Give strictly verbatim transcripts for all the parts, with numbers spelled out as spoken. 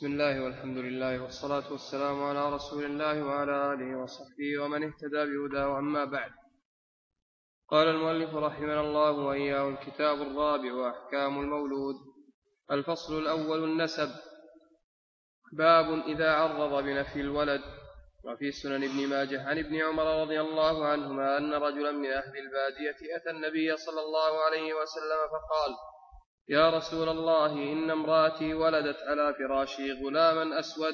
بسم الله والحمد لله والصلاة والسلام على رسول الله وعلى آله وصحبه ومن اهتدى بهداه. أما بعد، قال المؤلف رحمه الله وإياه: الكتاب الرابع وأحكام المولود. الفصل الأول: النسب. باب إذا عرض بنفي الولد. وفي سنن ابن ماجه عن ابن عمر رضي الله عنهما أن رجلا من أهل البادية أتى النبي صلى الله عليه وسلم فقال: يا رسول الله، إن امرأتي ولدت على فراشي غلاما أسود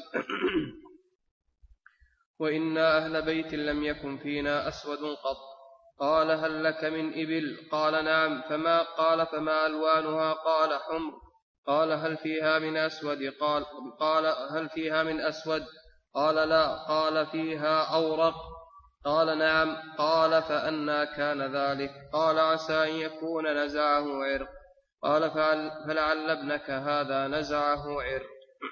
وإنا أهل بيت لم يكن فينا أسود قط. قال: هل لك من إبل؟ قال: نعم. فما قال فما ألوانها؟ قال: حمر. قال: هل فيها من أسود؟ قال, قال هل فيها من أسود؟ قال: لا. قال: فيها أورق؟ قال: نعم. قال: فأنى كان ذلك؟ قال: عسى أن يكون نزعه عرق. قال: فلعل ابنك هذا نزعه عرق.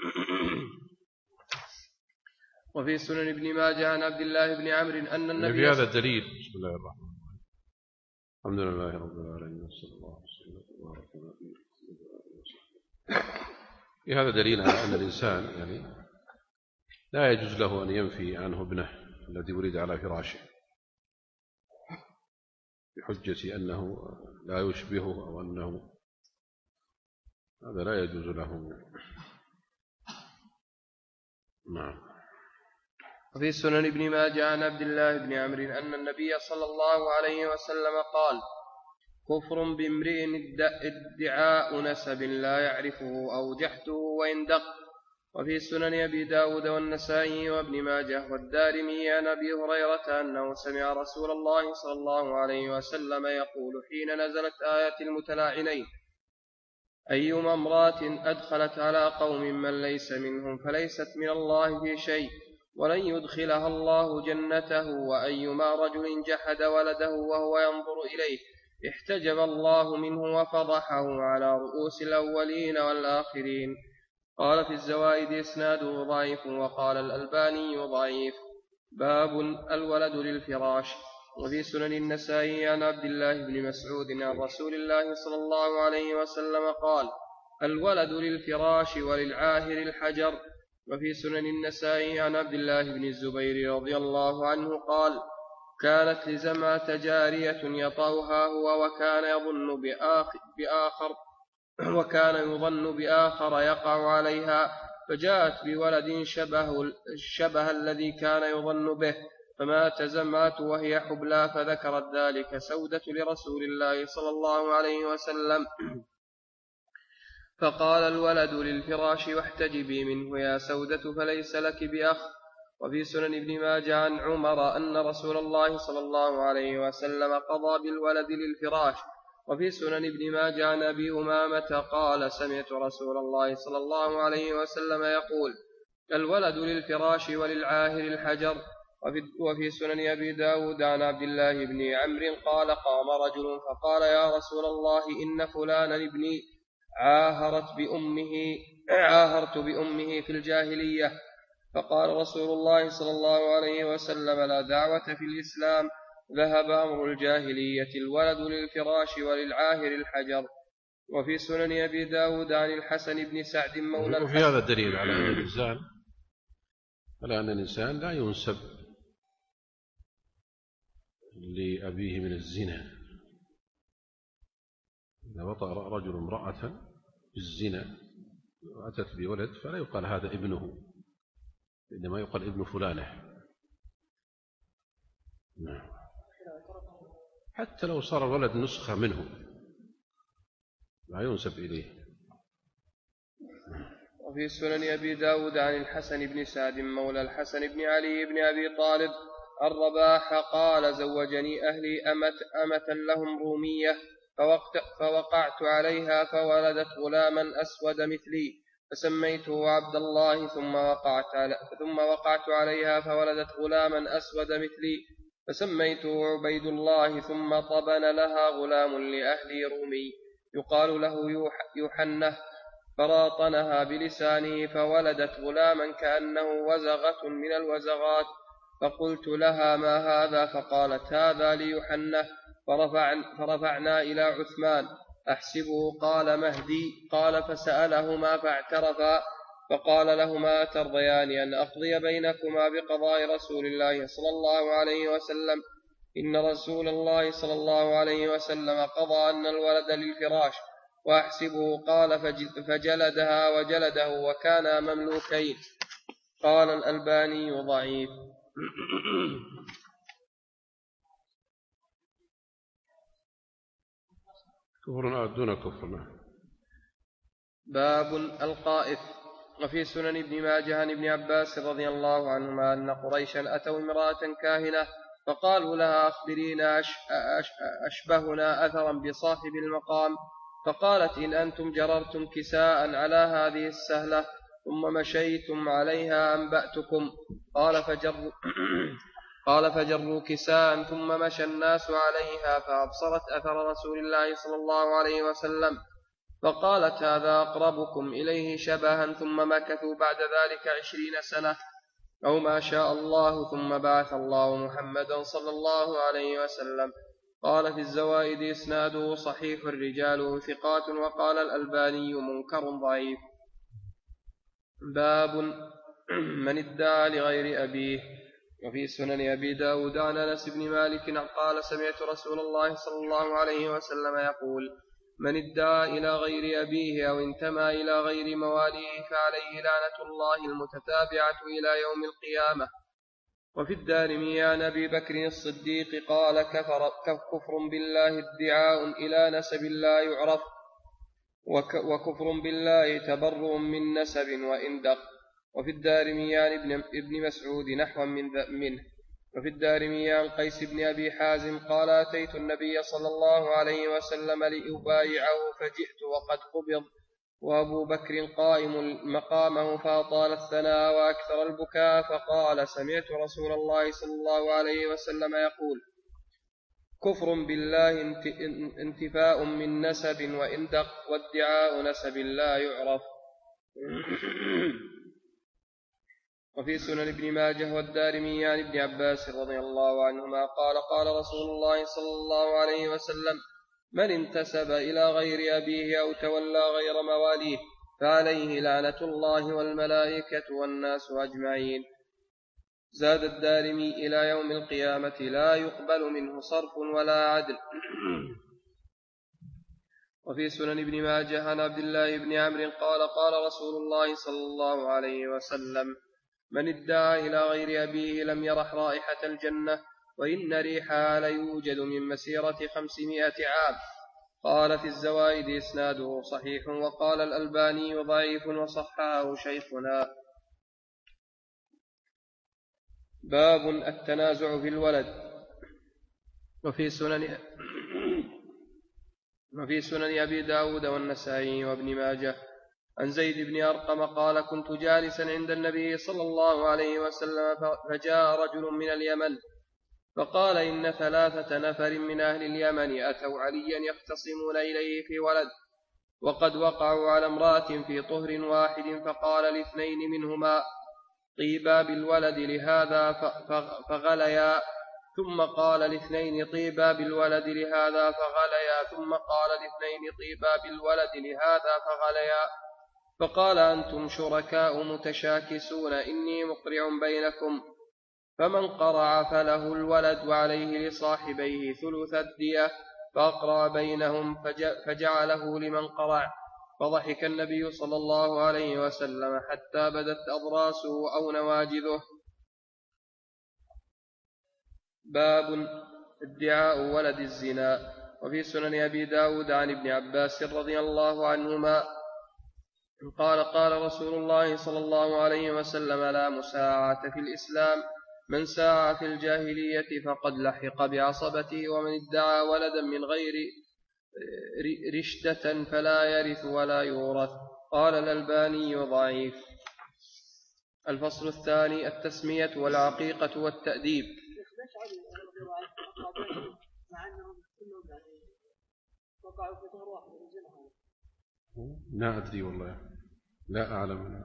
وفي سنن ابن ماجه عن عبد الله بن عمرو أن النبي في هذا الدليل. بسم الله الرحمن الرحيم. الحمد لله رب العالمين صلى الله عليه وسلم. في هذا دليل على أن الإنسان يعني لا يجوز له أن ينفي عنه ابنه الذي ولد على فراشه بحجة أنه لا يشبهه أو أنه هذا لا يجوز له. نعم. وفي سنن ابن ماجه عن عبد الله بن عمرو أن النبي صلى الله عليه وسلم قال: كفر بامرئ ادعاء نسب لا يعرفه أو جحده وإن دق. وفي سنن أبي داود والنسائي وابن ماجه والدارمي عن أبي هريرة أنه سمع رسول الله صلى الله عليه وسلم يقول حين نزلت آية المتلاعنين: أيما امرأة أدخلت على قوم من ليس منهم فليست من الله في شيء ولن يدخلها الله جنته، وأيما رجل جحد ولده وهو ينظر إليه احتجب الله منه وفضحه على رؤوس الأولين والآخرين. قال في الزوائد إسناده ضعيف، وقال الألباني ضعيف. باب الولد للفراش. وفي سنن النسائي عن عبد الله بن مسعود عن رسول الله صلى الله عليه وسلم قال: الولد للفراش وللعاهر الحجر. وفي سنن النسائي عن عبد الله بن الزبير رضي الله عنه قال: كانت لزمعة جارية يطأها هو وكان يظن بآخر, بآخر وكان يظن بآخر يقع عليها، فجاءت بولد شبه, شبه الذي كان يظن به، فمات زمعة وهي حبلى، فذكرت ذلك سودة لرسول الله صلى الله عليه وسلم، فقال: الولد للفراش واحتجبي منه يا سودة فليس لك بأخ. وفي سنن ابن ماجه عن عمر أن رسول الله صلى الله عليه وسلم قضى بالولد للفراش. وفي سنن ابن ماجه عن أبي أمامة قال: سمعت رسول الله صلى الله عليه وسلم يقول: الولد للفراش وللعاهر الحجر. وفي سنن أبي داود عن عبد الله بن عمرو قال: قام رجل فقال: يا رسول الله، إن فلانا ابني عاهرت بأمه عاهرت بأمه في الجاهلية. فقال رسول الله صلى الله عليه وسلم: لا دعوة في الإسلام، ذهب أمر الجاهلية، الولد للفراش وللعاهر الحجر. وفي سنن أبي داود عن الحسن بن سعد مولى الحسن. وفي هذا الدليل على أن الإنسان على أن الإنسان لا ينسب لأبيه من الزنا. إذا وطأ رجل امرأة بالزنا وأتت بولد فلا يقال هذا ابنه، إنما يقال ابن فلانة. حتى لو صار الولد نسخة منه لا ينسب إليه. وفي سنن أبي داود عن الحسن بن سعد مولى الحسن بن علي بن أبي طالب الرباح قال: زوجني أهلي أمة, أمة لهم رومية، فوقعت عليها فولدت غلاما أسود مثلي، فسميته عبد الله، ثم وقعت, علي ثم وقعت عليها فولدت غلاما أسود مثلي، فسميته عبيد الله، ثم طبن لها غلام لأهلي رومي يقال له يوحنة، فراطنها بلسانه فولدت غلاما كأنه وزغة من الوزغات، فقلت لها: ما هذا؟ فقالت: هذا ليوحنة. فرفعنا إلى عثمان أحسبه. قال: مهدي. قال: فسألهما فاعترفا، فقال لهما أترضيان أن أقضي بينكما بقضاء رسول الله صلى الله عليه وسلم؟ إن رسول الله صلى الله عليه وسلم قضى أن الولد للفراش وأحسبه. قال فجلدها وجلده وكانا مملوكين. قال الألباني ضعيف. كفر دون كفر. باب القائف. وفي سنن ابن ماجه عن ابن عباس رضي الله عنهما أن قريشا أتوا امرأة كاهنة فقالوا لها أخبرينا أشبهنا أثرا بصاحب المقام. فقالت إن أنتم جررتم كساء على هذه السهلة ثم مشيتم عليها أنبأتكم. قال فجروا قال فجروا كساء ثم مشى الناس عليها فأبصرت أثر رسول الله صلى الله عليه وسلم فقالت هذا أقربكم إليه شبها. ثم مكثوا بعد ذلك عشرين سنة أو ما شاء الله ثم بعث الله محمدا صلى الله عليه وسلم. قال في الزوائد إسناده صحيح رجاله ثقات. وقال الألباني منكر ضعيف. باب من ادعى لغير أبيه. وفي سنن أبي داود عن أنس بن مالك قال سمعت رسول الله صلى الله عليه وسلم يقول من ادعى إلى غير أبيه أو انتمى إلى غير مواليه فعليه لعنة الله المتتابعة إلى يوم القيامة. وفي الدارمي عن أبي بكر الصديق قال كفر, كفر بالله ادعاء إلى نسب لا يعرف وكفر بالله تبرؤ من نسب وإن دق. وفي الدارمي عن ابن, ابن مسعود نحو من منه. وفي الدارمي عن قيس بن أبي حازم قال أتيت النبي صلى الله عليه وسلم لأبايعه فجئت وقد قبض وأبو بكر قائم مقامه فأطال الثناء وأكثر البكاء. فقال سمعت رسول الله صلى الله عليه وسلم يقول كفر بالله انتفاء من نسب وإن دق وادعاء نسب لا يعرف. وفي سنن ابن ماجه والدارمي عن ابن عباس رضي الله عنهما قال قال رسول الله صلى الله عليه وسلم من انتسب إلى غير أبيه أو تولى غير مواليه فعليه لعنة الله والملائكة والناس أجمعين. زاد الدارمي إلى يوم القيامة لا يقبل منه صرف ولا عدل. وفي سنن ابن ماجه عن عبد الله بن عمرو قال قال رسول الله صلى الله عليه وسلم من ادعى إلى غير أبيه لم يرح رائحة الجنة وإن ريحها ليوجد من مسيرة خمسمائة عام. قال في الزوائد إسناده صحيح. وقال الألباني ضعيف وصححه شيخنا. باب التنازع في الولد. وفي سنن وفي سنن أبي داود والنسائي وابن ماجه عن زيد بن أرقم قال كنت جالسا عند النبي صلى الله عليه وسلم فجاء رجل من اليمن فقال إن ثلاثة نفر من أهل اليمن أتوا عليا يختصمون إليه في ولد وقد وقعوا على امرأة في طهر واحد. فقال لاثنين منهما طيبا بالولد لهذا فغليا ثم قال لاثنين طيبا بالولد لهذا فغليا ثم قال لاثنين طيبا بالولد لهذا فغليا. فقال أنتم شركاء متشاكسون إني مقرع بينكم فمن قرع فله الولد وعليه لصاحبيه ثلث الدية فأقرع بينهم فجعله لمن قرع. فضحك النبي صلى الله عليه وسلم حتى بدت أضراسه أو نواجذه. باب ادعاء ولد الزنا. وفي سنن أبي داود عن ابن عباس رضي الله عنهما قال قال رسول الله صلى الله عليه وسلم لا مساعة في الإسلام من ساع في الجاهلية فقد لحق بعصبته ومن ادعى ولدا من غير رشدة فلا يرث ولا يورث. قال الألباني ضعيف. الفصل الثاني التسمية والعقيقة والتأديب. لا أدري والله لا أعلم.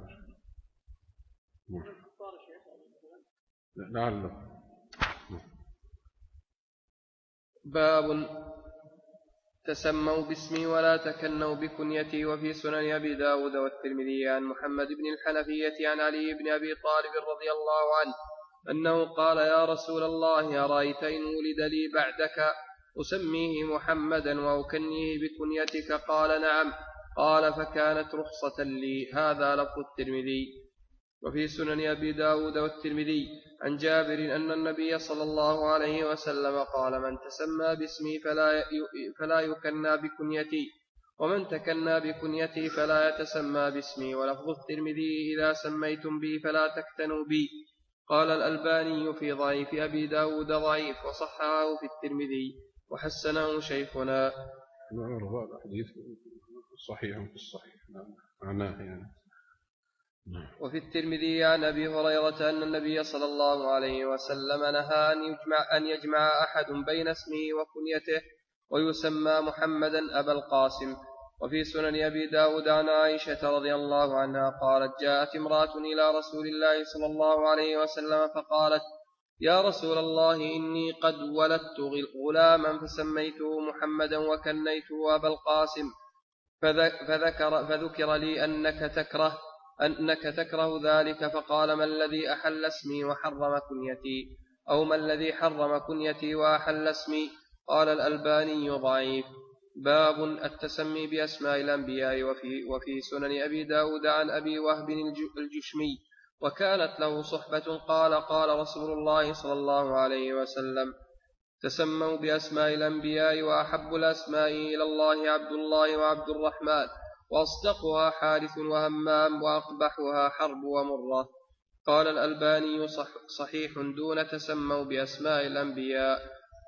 لعله. باب تسموا باسمي ولا تكنوا بكنيتي. وفي سنن أبي داود والترمذي عن محمد بن الحنفية عن علي بن أبي طالب رضي الله عنه أنه قال يا رسول الله أرأيت إن ولد لي بعدك أسميه محمدا وأكنيه بكنيتك؟ قال نعم. قال فكانت رخصة لي. هذا لفظ الترمذي. وفي سنن أبي داود والترمذي عن جابر أن النبي صلى الله عليه وسلم قال من تسمى باسمي فلا, فلا يكنى بكنيتي ومن تكنى بكنيتي فلا يتسمى باسمي. ولفظ الترمذي إذا سميتم بي فلا تكتنوا بي. قال الألباني في ضعيف أبي داود ضعيف وصححه في الترمذي وحسنه شيخنا. هذا حديث صحيح في الصحيح معناه يعني. وفي الترمذي عن أبي هريرة أن النبي صلى الله عليه وسلم نهى أن يجمع, أن يجمع أحد بين اسمه وكنيته ويسمى محمدا أبا القاسم. وفي سنن أبي داود عن عائشة رضي الله عنها قالت جاءت امرأة إلى رسول الله صلى الله عليه وسلم فقالت يا رسول الله إني قد ولدت غلاما فسميته محمدا وكنيته أبا القاسم فذكر, فذكر لي أنك تكره أنك تكره ذلك فقال ما الذي أحل اسمي وحرم كنيتي أو ما الذي حرم كنيتي وأحل اسمي؟ قال الألباني ضعيف. باب التسمي بأسماء الأنبياء. وفي, وفي سنن أبي داود عن أبي وهب الجشمي وكانت له صحبة قال قال رسول الله صلى الله عليه وسلم تسموا بأسماء الأنبياء وأحب الأسماء إلى الله عبد الله وعبد الرحمن وأصدقها حارث وهمام وأقبحها حرب ومرة. قال الألباني صح صحيح دون تسموا بأسماء الأنبياء.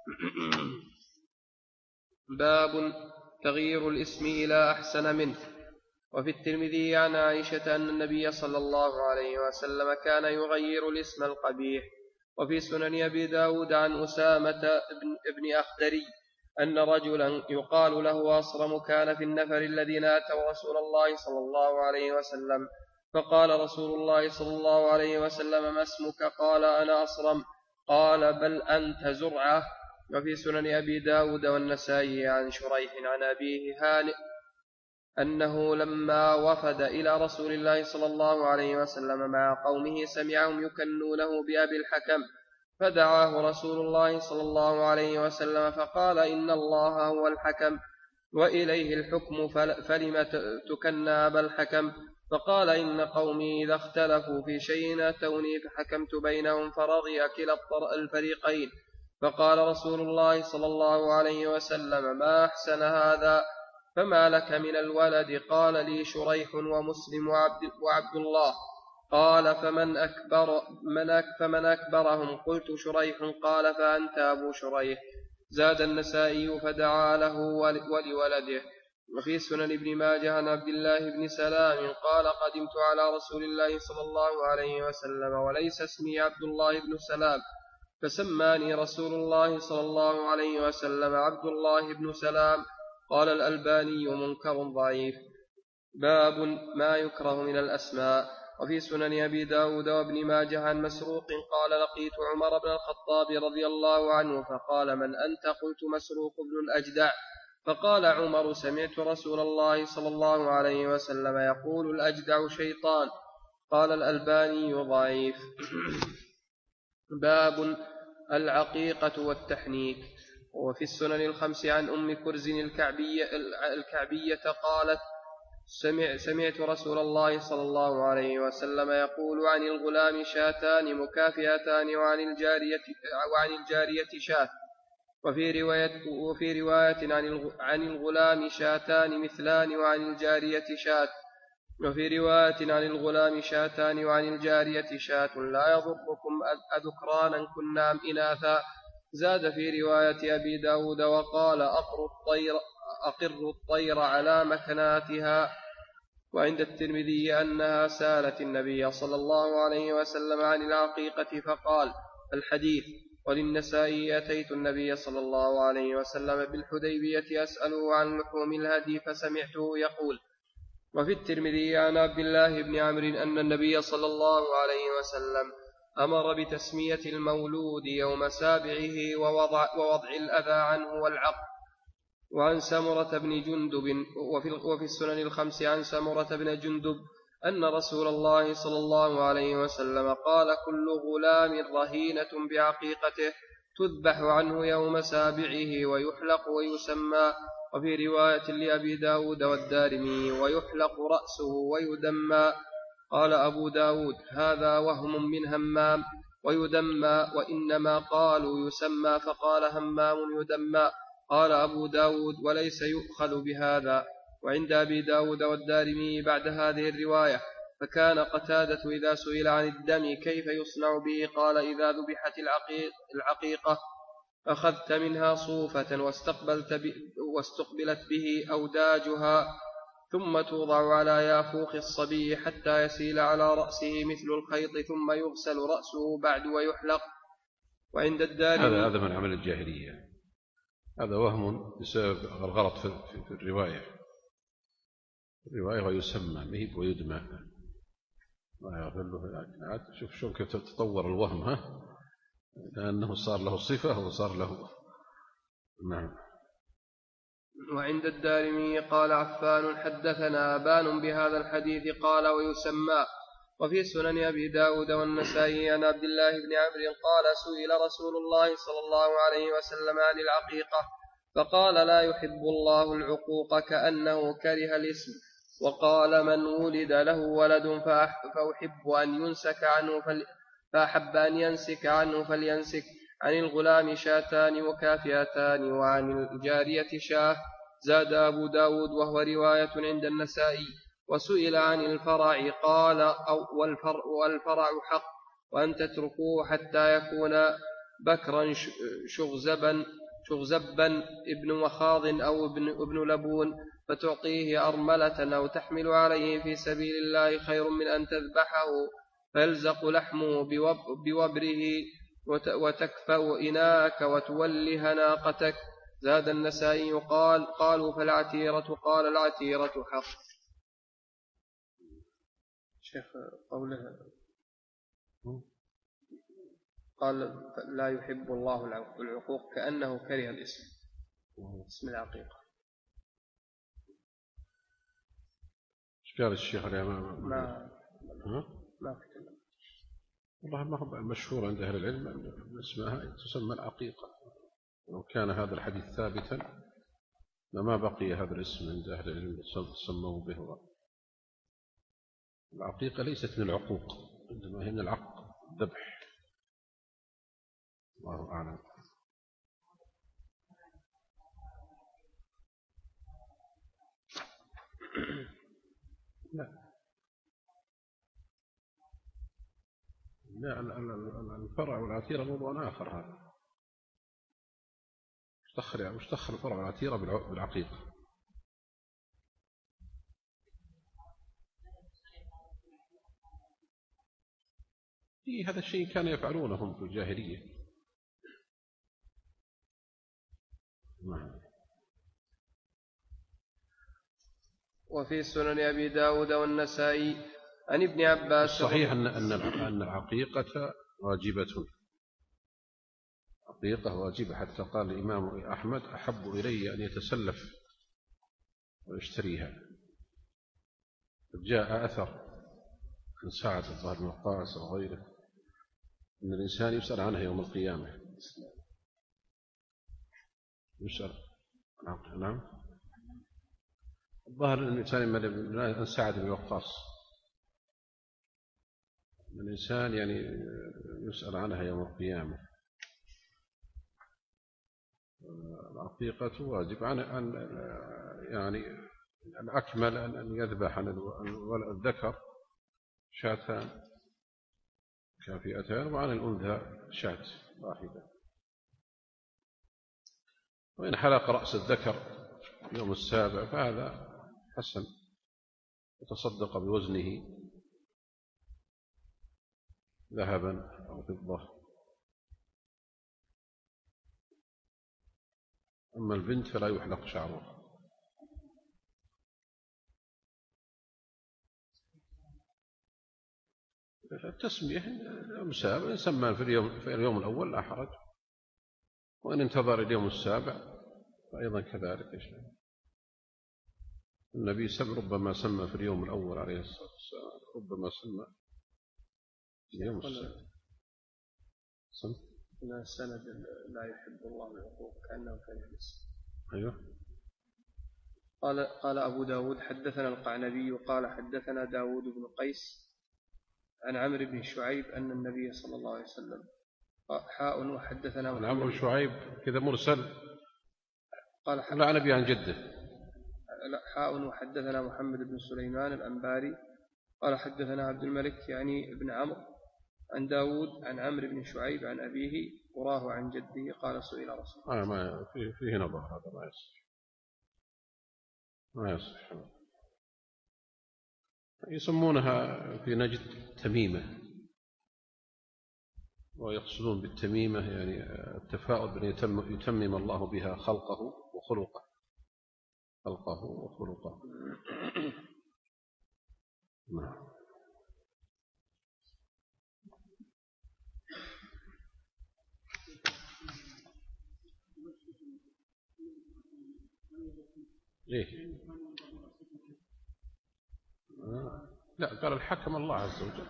باب تغيير الاسم إلى أحسن منه. وفي الترمذي عن عائشة أن النبي صلى الله عليه وسلم كان يغير الاسم القبيح. وفي سنن أبي داود عن أسامة بن أخدري أن رجلا يقال له أصرم كان في النفر الذين أتوا رسول الله صلى الله عليه وسلم فقال رسول الله صلى الله عليه وسلم ما اسمك؟ قال أنا أصرم. قال بل أنت زرعة. وفي سنن أبي داود والنسائي عن شريح عن أبيه هانئ أنه لما وفد إلى رسول الله صلى الله عليه وسلم مع قومه سمعهم يكنونه بأبي الحكم فدعاه رسول الله صلى الله عليه وسلم فقال إن الله هو الحكم وإليه الحكم فلم تكنى أبا الحكم؟ فقال إن قومي إذا اختلفوا في شيء أتوني فحكمت بينهم فرضي كلا الفريقين. فقال رسول الله صلى الله عليه وسلم ما أحسن هذا فما لك من الولد؟ قال لي شريح ومسلم وعبد, وعبد الله. قال فمن, أكبر من أك فمن أكبرهم؟ قلت شريح. قال فأنت أبو شريح. زاد النسائي فدعا له ولولده. وفي سنن ابن ماجه عن عبد الله بن سلام قال قدمت على رسول الله صلى الله عليه وسلم وليس اسمي عبد الله بن سلام فسماني رسول الله صلى الله عليه وسلم عبد الله بن سلام. قال الألباني منكر ضعيف. باب ما يكره من الأسماء. وفي سنن أبي داود وابن ماجه عن مسروق قال لقيت عمر بن الخطاب رضي الله عنه فقال من أنت؟ قلت مسروق بن الأجدع. فقال عمر سمعت رسول الله صلى الله عليه وسلم يقول الأجدع شيطان. قال الألباني ضعيف. باب العقيقة والتحنيك. وفي السنن الخمس عن أم كرز الكعبية, الكعبية قالت سمع سمعت رسول الله صلى الله عليه وسلم يقول عن الغلام شاتان مكافئتان وعن الجارية, وعن الجارية شاة. وفي رواية, وفي رواية عن الغلام شاتان مثلان وعن الجارية شاة. وفي رواية عن الغلام شاتان وعن الجارية شاة لا يضركم أذكرانا كنا أم إناثا. زاد في رواية أبي داود وقال أقر الطير, أقر الطير على مكناتها. وعند الترمذي أنها سالت النبي صلى الله عليه وسلم عن العقيقة فقال الحديث. وللنسائي أتيت النبي صلى الله عليه وسلم بالحديبية أسأله عن لحوم الهدي فسمعته يقول. وفي الترمذي عن عبد الله بن عمرو أن النبي صلى الله عليه وسلم أمر بتسمية المولود يوم سابعه ووضع, ووضع الأذى عنه والعقد. وعن سمرة بن جندب وفي السنن الخمس عن سمرة بن جندب أن رسول الله صلى الله عليه وسلم قال كل غلام رهينة بعقيقته تذبح عنه يوم سابعه ويحلق ويسمى. وفي رواية لأبي داود والدارمي ويحلق رأسه ويدمى. قال أبو داود هذا وهم من همام ويدمى وإنما قالوا يسمى فقال همام يدمى. قال أبو داود وليس يؤخذ بهذا. وعند أبي داود والدارمي بعد هذه الرواية فكان قتادة إذا سئل عن الدم كيف يصنع به قال إذا ذبحت العقيقة أخذت منها صوفة واستقبلت واستقبلت به أوداجها ثم توضع على يافوخ الصبي حتى يسيل على رأسه مثل الخيط ثم يغسل رأسه بعد ويحلق. وعند الدارمي هذا هذا من عمل الجاهلية، هذا وهم بسبب الغلط في, في, في الرواية الرواية ويسمى مهيب ويدمى ما يغفر له. شوف شوف كيف تطور الوهم، ها لأنه صار له صفة وصار له. نعم. وعند الدارمي قال عفان حدثنا أبان بهذا الحديث قال ويسمى. وفي سنن أبي داود والنسائي عن عبد الله بن عمرو قال سئل رسول الله صلى الله عليه وسلم عن العقيقة فقال لا يحب الله العقوق كأنه كره الاسم. وقال من ولد له ولد فأحب أن ينسك عنه فأحب أن ينسك عنه فلينسك. عن الغلام شاتان وكافئتان وعن الجارية شاه. زاد أبو داود وهو رواية عند النسائي. وسئل عن الفرع قال أو والفرع, والفرع حق وأن تتركوه حتى يكون بكرا شغزبا, شغزبا ابن مخاض أو ابن, ابن لبون فتعطيه أرملة أو تحمل عليه في سبيل الله خير من أن تذبحه فيلزق لحمه بوبره وتكفأ إناك وتولها ناقتك. زاد النسائي قال قالوا فالعتيرة قال العتيرة حق. شيخ قوله قال لا يحب الله العقوق كأنه كره الاسم اسم العقيقة. ايش قال الشيخ الإمام؟ ما ها؟ ما كتب والله ما هو المشهور عند أهل العلم أن اسمها تسمى العقيقة. لو كان هذا الحديث ثابتا لما بقي هذا الاسم عند أهل العلم سموه به. العقيقة ليست من العقوق إنما هي من العق الذبح. الله أعلم. لا لا الفرع والعتيرة موضوع آخر. هذا وش دخل الفرع والعتيرة بالعقيقة؟ إيه هذا الشيء كان يفعلونهم في الجاهلية. وفي سنن أبي داود والنسائي عن ابن عباس صحيح أن أن العقيقة واجبة، عقيقة واجبة حتى قال الإمام أحمد أحب إلي أن يتسلف ويشتريها. جاء أثر من سعد الظاهر بن وقاص وغيره أن الإنسان يسأل عنها يوم القيامة. يسأل. نعم. الظاهر أن الإنسان من سعد بن وقاص الإنسان يعني يسأل عنها يوم القيامة. العقيقة واجب عن أن يعني الأكمل أن يذبح عن الذكر شاتان كافئتان وعن الأنثى شاة واحدة. وإن حلق رأس الذكر يوم السابع فهذا حسن يتصدق بوزنه ذهبا أو فضة. أما البنت فلا يحلق شعرها. التسمية اليوم السابع يسمى في اليوم, في اليوم الأول لا حرج، وإن انتظر اليوم السابع أيضا كذلك النبي سم ربما سمى في اليوم الأول عليه الصلاة والسلام، ربما سمى في اليوم الثاني. سم إن السند لا يحب الله العقوق كأنه كان يحس. أيوه. قال قال أبو داود حدثنا القعنبي قال حدثنا داود بن قيس عن عمرو بن شعيب أن النبي صلى الله عليه وسلم حاء وحدثنا عن عمرو بن شعيب كذا مرسل. قال لا عن أبي عن جده. لا حاء وحدثنا محمد بن سليمان الأنباري قال حدثنا عبد الملك يعني ابن عمرو عن داود عن عمرو بن شعيب عن أبيه وراه عن جده قال سئل رسول الله. آه ما فيه, فيه نظر، هذا ما يصح ما يصح. يسمونها في نجد تميمة، ويقصدون بالتميمة يعني التفاؤل بأن يتم يتمم الله بها خلقه وخلقه خلقه وخلقه. نعم. ليه؟ آه. لا قال الحكم الله عز وجل،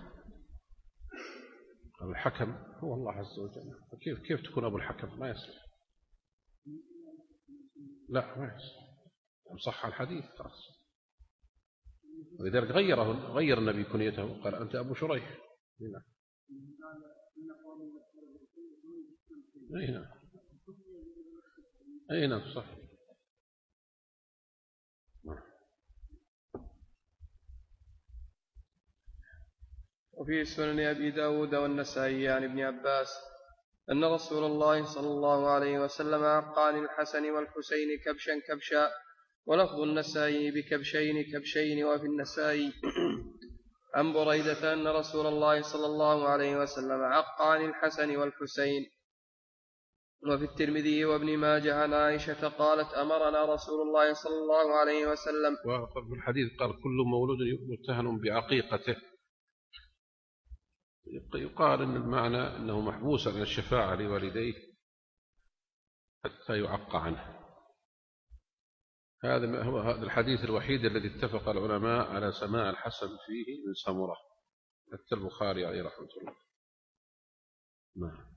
قال الحكم هو الله عز وجل. كيف كيف تكون أبو الحكم؟ ما يصح. لا ما يصح، صح الحديث خلاص. ولذلك غيره غير النبي كنيته قال أنت أبو شريح. هنا أي نعم أي نعم صح. وفي سنن أبي داود والنسائي عن ابن عباس أن رسول الله صلى الله عليه وسلم عق عن الحسن والحسين كبشا كبشا، ولفظ النسائي بكبشين كبشين. وفي النسائي عن بريدة أن رسول الله صلى الله عليه وسلم عق عن الحسن والحسين. وفي الترمذي وابن ماجه عن عائشة قالت أمرنا رسول الله صلى الله عليه وسلم. وفي الحديث قال كل مولود متهن بعقيقته، يقال أن المعنى أنه محبوس عن الشفاعة لوالديه حتى يعق عنه. هذا هو هذا الحديث الوحيد الذي اتفق العلماء على سماع الحسن فيه من سمرة، حتى البخاري عليه رحمة الله. نعم.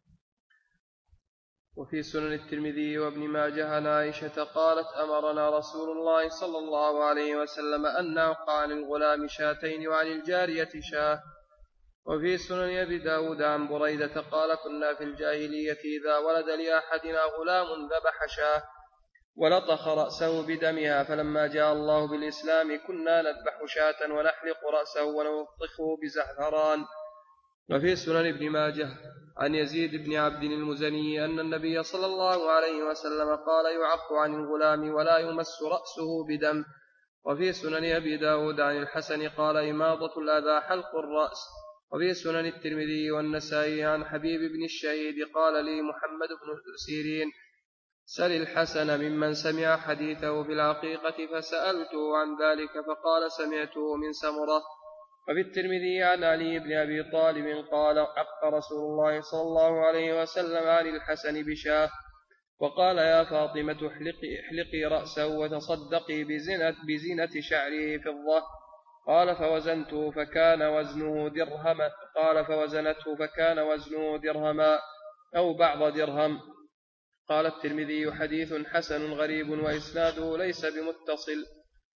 وفي سنن الترمذي وابن ماجه عن عائشة قالت أمرنا رسول الله صلى الله عليه وسلم أن نعق عن الغلام شاتين وعن الجارية شاه. وفي سنن أبي داود عن بريدة قال كنا في الجاهلية إذا ولد لأحدنا غلام ذبح شاه ولطخ رأسه بدمها، فلما جاء الله بالإسلام كنا نذبح شاة ونحلق رأسه ونلطخه بزعفران. وفي سنن ابن ماجه عن يزيد بن عبد المزني أن النبي صلى الله عليه وسلم قال يعق عن الغلام ولا يمس رأسه بدم. وفي سنن أبي داود عن الحسن قال إماضة الأذى حلق الرأس. وفي سنن الترمذي والنسائي عن حبيب بن الشهيد قال لي محمد بن سيرين سل الحسن ممن سمع حديثه في العقيقة، فسألته عن ذلك فقال سمعته من سمرة. وفي الترمذي عن علي بن أبي طالب قال عق رسول الله صلى الله عليه وسلم عن الحسن بشاه وقال يا فاطمة احلقي, احلقي رأسه وتصدقي بزنة, بزنة شعره فضة. قال فوزنته فكان وزنه درهما قال فوزنته فكان وزنه درهما أو بعض درهم. قال الترمذي حديث حسن غريب وإسناده ليس بمتصل.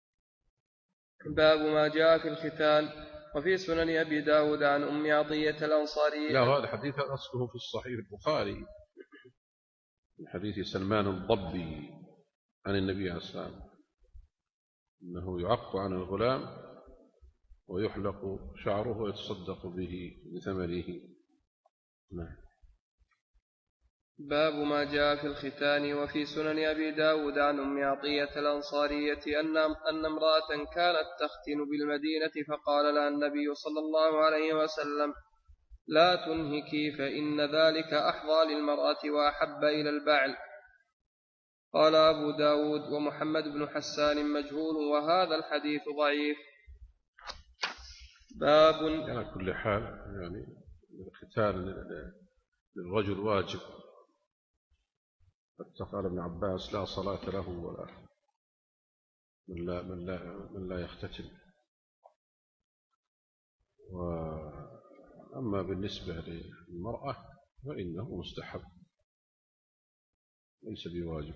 باب ما جاء في الختان. وفي سنن أبي داود عن أم عطية الأنصارية. لا هذا الحديث أصله في الصحيح البخاري من حديث سلمان الضبي عن النبي عليه الصلاة والسلام أنه يعق عن الغلام ويحلق شعره ويتصدق به بثمره. نعم. باب ما جاء في الختان. وفي سنن أبي داود عن أم عطية الأنصارية أن, أن امرأة كانت تختن بالمدينة فقال لها النبي صلى الله عليه وسلم لا تنهكي فإن ذلك أحظى للمرأة وأحب إلى البعل. قال أبو داود ومحمد بن حسان مجهول وهذا الحديث ضعيف. باب على كل حال يعني الختان للرجل واجب حتى قال ابن عباس لا صلاة له ولا من لا, من لا, من لا يختتم. وأما بالنسبة للمرأة فإنه مستحب ليس بواجب.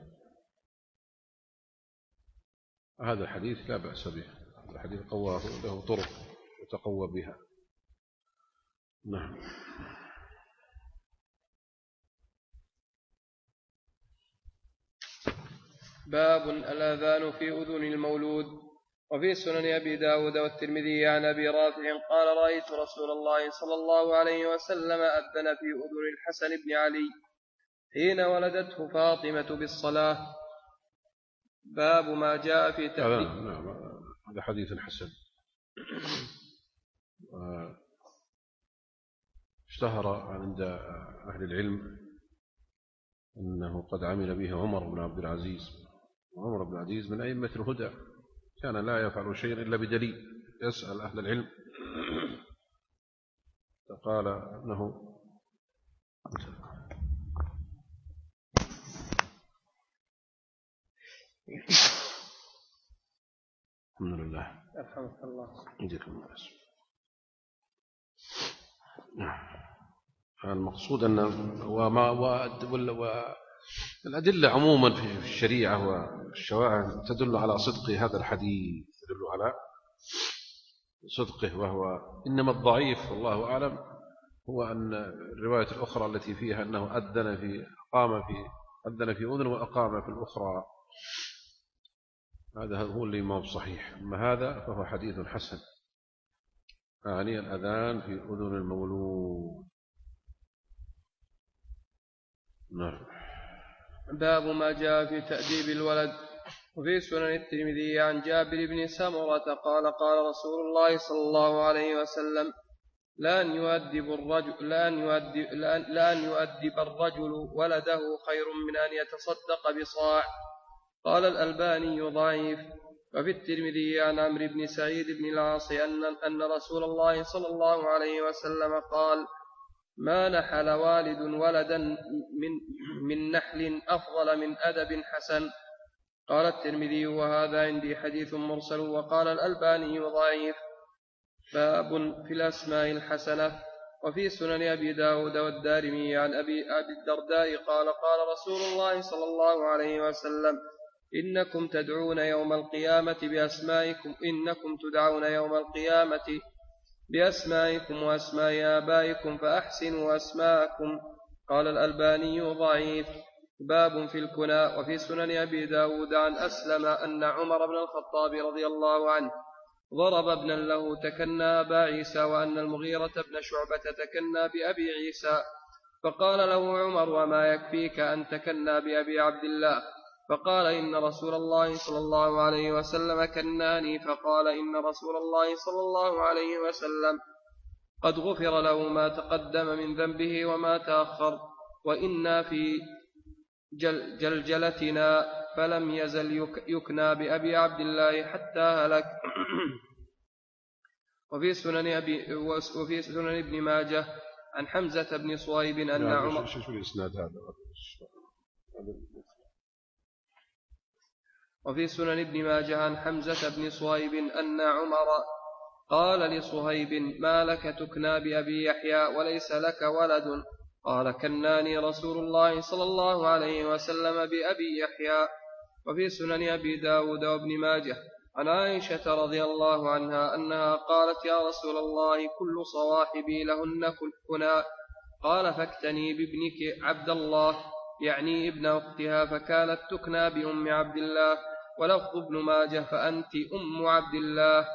هذا الحديث لا بأس به، هذا الحديث قواه له طرق يتقوى بها. نعم. باب الأذان في أذن المولود. وفي سنن أبي داود والترمذي عن أبي رافع قال رأيت رسول الله صلى الله عليه وسلم أذن في أذن الحسن بن علي حين ولدته فاطمة بالصلاة. باب ما جاء في تأذين. نعم هذا حديث حسن. اشتهر عند أهل العلم أنه قد عمل به عمر بن عبد العزيز، وعمر بن عبد العزيز من أئمة الهدى، كان لا يفعل شيئا إلا بدليل، يسأل أهل العلم. فقال أنه الحمد لله الحمد لله يجزيكم الله. المقصود أن وما والأدلة عموما في الشريعة والشوائع تدل على صدق هذا الحديث، تدل على صدقه، وهو إنما الضعيف والله أعلم هو أن الرواية الأخرى التي فيها أنه أذن في أقام في أذن في أذن وأقام في الأخرى، هذا هو اللي ما هو صحيح. أما هذا فهو حديث حسن، يعني الأذان في أذن المولود. نعم. باب ما جاء في تأديب الولد. وفي سنن الترمذي عن جابر بن سمرة قال قال رسول الله صلى الله عليه وسلم لأن يؤدب الرجل لأن يؤدب, لأن يؤدب الرجل ولده خير من أن يتصدق بصاع. قال الألباني ضعيف. وفي الترمذي عن عمرو بن سعيد بن العاص أن, أن رسول الله صلى الله عليه وسلم قال ما نحل والد ولدا من, من نحل أفضل من أدب حسن. قال الترمذي وهذا عندي حديث مرسل. وقال الألباني ضعيف. باب في الأسماء الحسنة. وفي سنن أبي داود والدارمي عن أبي, أبي الدرداء قال قال رسول الله صلى الله عليه وسلم إنكم تدعون يوم القيامة بأسمائكم إنكم تدعون يوم القيامة بأسمائكم وأسماء آبائكم فأحسنوا أسماءكم. قال الألباني ضعيف. باب في الكنى. وفي سنن أبي داود عن أسلم أن عمر بن الخطاب رضي الله عنه ضرب ابنا له تكنى أبا عيسى، وأن المغيرة بن شعبة تكنى بأبي عيسى، فقال له عمر وما يكفيك أن تكنى بأبي عبد الله؟ فقال إن رسول الله صلى الله عليه وسلم كناني. فقال إن رسول الله صلى الله عليه وسلم قد غفر له ما تقدم من ذنبه وما تأخر، وإنا في جل جلجلتنا فلم يزل يكنى بأبي عبد الله حتى هلك. وفي سنن أبي وفي سنن ابن ماجه عن حمزة بن صهيب أن عمر شو الإسناد هذا؟ وفي سنن ابن ماجه عن حمزة بن صهيب أن عمر قال لصهيب ما لك تكنى بأبي يحيى وليس لك ولد؟ قال كناني رسول الله صلى الله عليه وسلم بأبي يحيى. وفي سنن أبي داود وابن ماجه عن عائشة رضي الله عنها أنها قالت يا رسول الله كل صواحبي لهن كنى. قال فاكتني بابنك عبد الله، يعني ابن أختها، فكانت تكنى بأم عبد الله. ولفظ ابن ماجه فأنت أم عبد الله.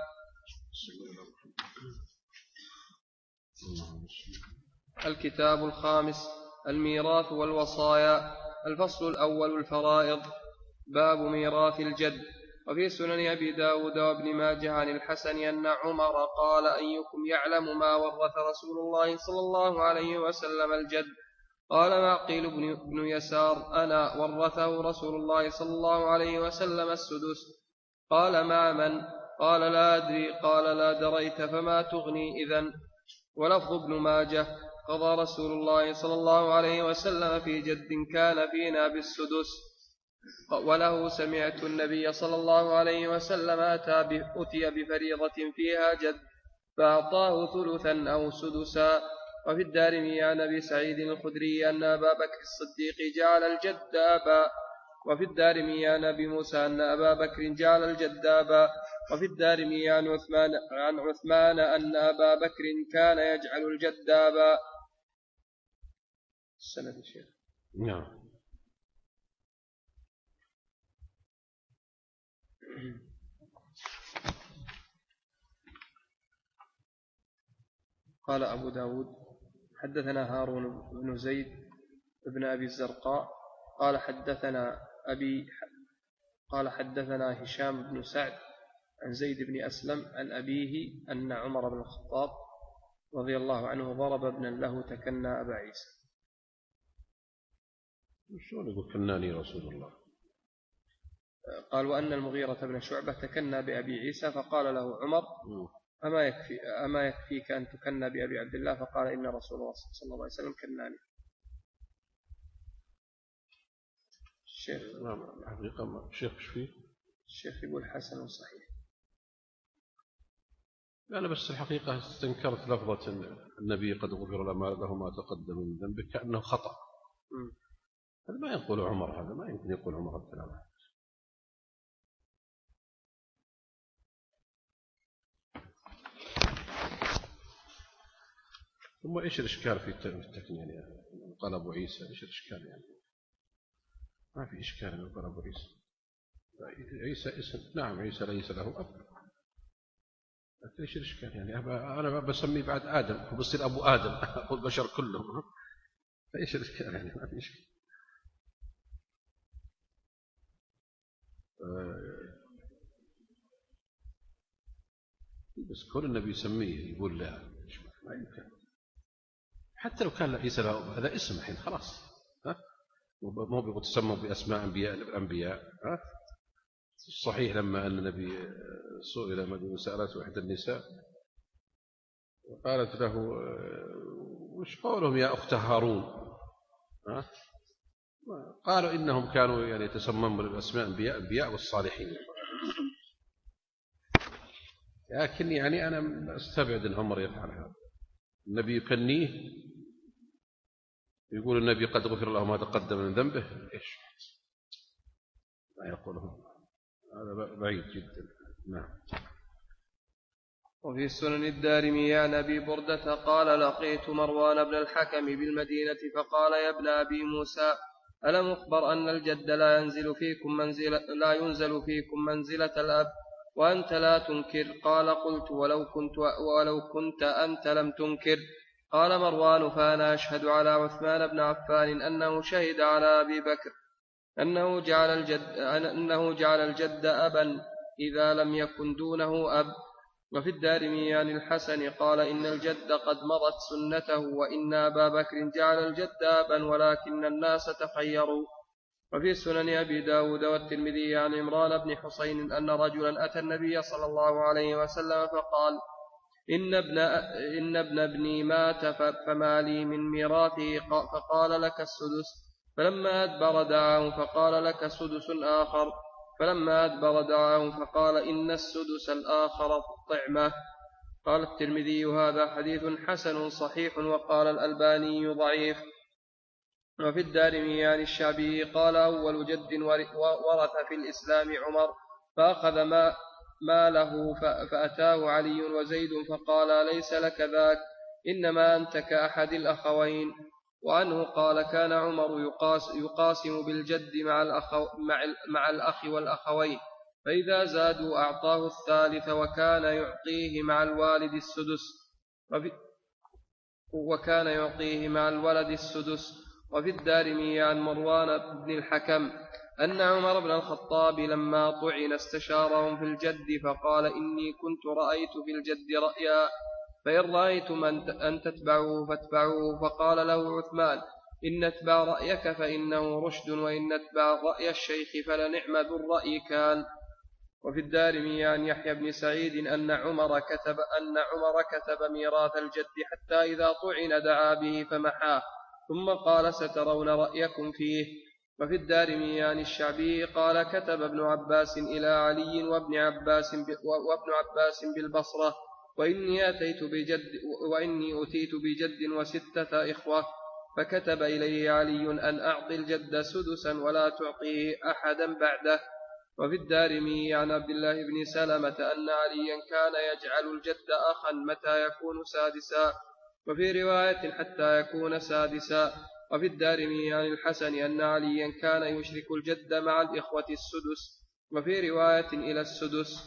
الكتاب الخامس الميراث والوصايا. الفصل الأول الفرائض. باب ميراث الجد. وفي سنن أبي داود وابن ماجه عن الحسن أن عمر قال أيكم يعلم ما ورث رسول الله صلى الله عليه وسلم الجد؟ قال معقيل بن يسار أنا. ورثه رسول الله صلى الله عليه وسلم السدس. قال مع من؟ قال لا أدري. قال لا دريت فما تغني إذن. ولفظ ابن ماجه قضى رسول الله صلى الله عليه وسلم في جد كان فينا بالسدس. وله سمعت النبي صلى الله عليه وسلم أتى أتي بفريضة فيها جد فأعطاه ثلثا أو سدسا. وفي الدارمي عن أبي سعيد الخدري أن أبا بكر الصديق جعل الجد أبا. وفي الدارمي عن أبي موسى أن أبا بكر جعل الجد أبا. وفي الدارمي عن عثمان, عن عثمان أن أبا بكر كان يجعل الجد أبا. السند الشيخ. نعم. قال أبو داود حدثنا هارون بن زيد بن أبي الزرقاء قال حدثنا أبي قال حدثنا هشام بن سعد عن زيد بن أسلم عن أبيه أن عمر بن الخطاب رضي الله عنه ضرب ابنا له تكنى أبا عيسى. شلون يقول كناني رسول الله؟ قال وأن المغيرة بن شعبة تكنى بأبي عيسى فقال له عمر أما يكفي أما يكفيك أن تكنى بأبي عبد الله؟ فقال إن رسول الله صلى الله عليه وسلم كناني. الشيخ نعم الحقيقة الشيخ ايش فيه؟ الشيخ يقول حسن صحيح. أنا بس الحقيقة استنكرت لفظة النبي قد غفر له ما تقدم من ذنبه كأنه خطأ. هذا ما يقول عمر، هذا ما يمكن يقول عمر الكلام. ثم إيش الإشكال في التكنية يعني؟ قال أبو عيسى إيش الإشكال يعني؟ ما في إشكال أنه قال أبو عيسى. عيسى اسم، نعم عيسى ليس له أب، لكن إيش الإشكال يعني؟ أنا بسميه بعد آدم وبصير أبو آدم أقول بشر كلهم، فإيش الإشكال يعني؟ ما في إشكال. بس كل النبي يسميه يقول لا ما يمكن، حتى لو كان عيسى له هذا اسم الحين خلاص، ها مو بيقول تسموا بأسماء أنبياء الأنبياء. ها صحيح لما أن النبي سئل ما سألته إحدى النساء وقالت له وش قولهم يا أخت هارون؟ ها قالوا إنهم كانوا يعني يتسمون بأسماء أنبياء أنبياء والصالحين. لكن يعني أنا أستبعد أن عمر يفعل هذا. النبي يكنيه يقول النبي قد غفر له ما تقدم من ذنبه، إيش ما يقوله هذا بعيد جدا. نعم. وفي سنن الدارمي عن أبي بردة قال لقيت مروان بن الحكم بالمدينة فقال يا ابن أبي موسى ألم أخبر أن الجد لا ينزل فيكم منزلة لا ينزل فيكم منزلة الأب وأنت لا تنكر؟ قال قلت ولو كنت ولو كنت أنت لم تنكر. قال مروان فأنا أشهد على عثمان بن عفان أنه شهد على أبي بكر أنه جعل الجد أنه جعل الجد أبا إذا لم يكن دونه أب. وفي الدارمي عن الحسن قال إن الجد قد مضت سنته وإن أبا بكر جعل الجد أبا ولكن الناس تخيروا. وفي سنن أبي داود والترمذي عن عمران بن حسين أن رجلا أتى النبي صلى الله عليه وسلم فقال إن ابن, إن ابن ابني مات فما لي من ميراثه؟ فقال لك السدس. فلما أدبر دعاه فقال لك سدس آخر. فلما أدبر دعاه فقال إن السدس الآخر الطعمة. قال الترمذي هذا حديث حسن صحيح وقال الألباني ضعيف. وفي الدارمي عن الشعبي قال أول جد ورث في الإسلام عمر فأخذ ما ماله فأتاه علي وزيد فقال ليس لك ذاك إنما أنت كأحد الأخوين. وعنه قال كان عمر يقاس يقاسم بالجد مع الأخ, مع, مع الأخ والأخوين فإذا زادوا أعطاه الثالث وكان يعطيه مع الوالد السدس وكان يعطيه مع الولد السدس. وفي الدارمي عن مروان بن الحكم أن عمر بن الخطاب لما طعن استشارهم في الجد فقال إني كنت رأيت في الجد رأيا فإن رأيتم أن تتبعوه فاتبعوه. فقال له عثمان إن نتبع رأيك فإنه رشد وإن نتبع رأي الشيخ فلنعم ذو الرأي كان. وفي الدارمي عن يحيى بن سعيد أن عمر كتب أن عمر كتب ميراث الجد حتى إذا طعن دعا به فمحاه ثم قال سترون رأيكم فيه. وفي الدارمي عن الشعبي قال كتب ابن عباس إلى علي وابن عباس وابن عباس بالبصرة وإني أتيت بجد وإني أتيت بجد وستة إخوة، فكتب إليه علي أن أعطي الجد سدسا ولا تعطيه أحدا بعده. وفي الدارمي عن عبد الله بن سلمة أن عليا كان يجعل الجد أخا متى يكون سادسا، وفي رواية حتى يكون سادسا. وفي الدارمي عن الحسن أن عليا كان يشرك الجد مع الإخوة السدس، وفي رواية إلى السدس.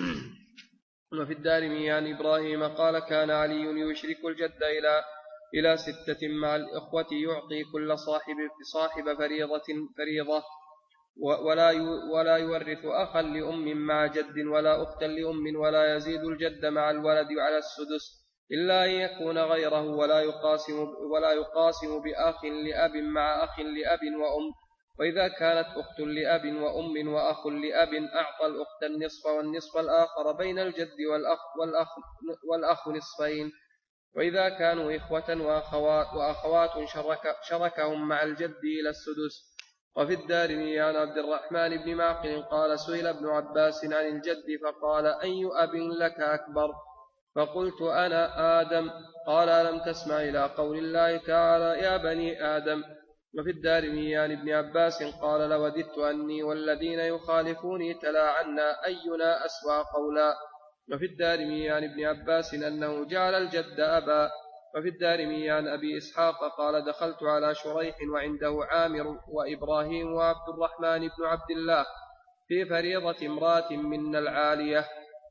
وفي الدارمي عن إبراهيم قال كان علي يشرك الجد إلى إلى ستة مع الإخوة يعطي كل صاحب صاحب فريضة فريضة ولا ولا يورث أخا لأم مع جد ولا أختا لأم، ولا يزيد الجد مع الولد على السدس إلا أن يكون غيره، ولا يقاسم ولا يقاسم بأخ لأب مع أخ لأب وأم. وإذا كانت أخت لأب وأم وأخ لأب أعطى الأخت النصف والنصف الآخر بين الجد والأخ والأخ, والأخ نصفين. وإذا كانوا إخوة وأخوات, وأخوات شرك شركهم مع الجد إلى السدس. وفي الدارمي عن عبد الرحمن بن معقل قال سئل ابن عباس عن الجد فقال أي أب لك أكبر؟ فقلت أنا آدم. قال ألم تسمع إلى قول الله تعالى يا بني آدم؟ وفي الدارمي عن ابن عباس قال لوددت أني والذين يخالفوني تلاعنا أينا أسوأ قولا. وفي الدارمي عن ابن عباس أنه جعل الجد أبا. وفي الدارمي عن أبي إسحاق قال دخلت على شريح وعنده عامر وإبراهيم وعبد الرحمن بن عبد الله في فريضة امرأة من العالية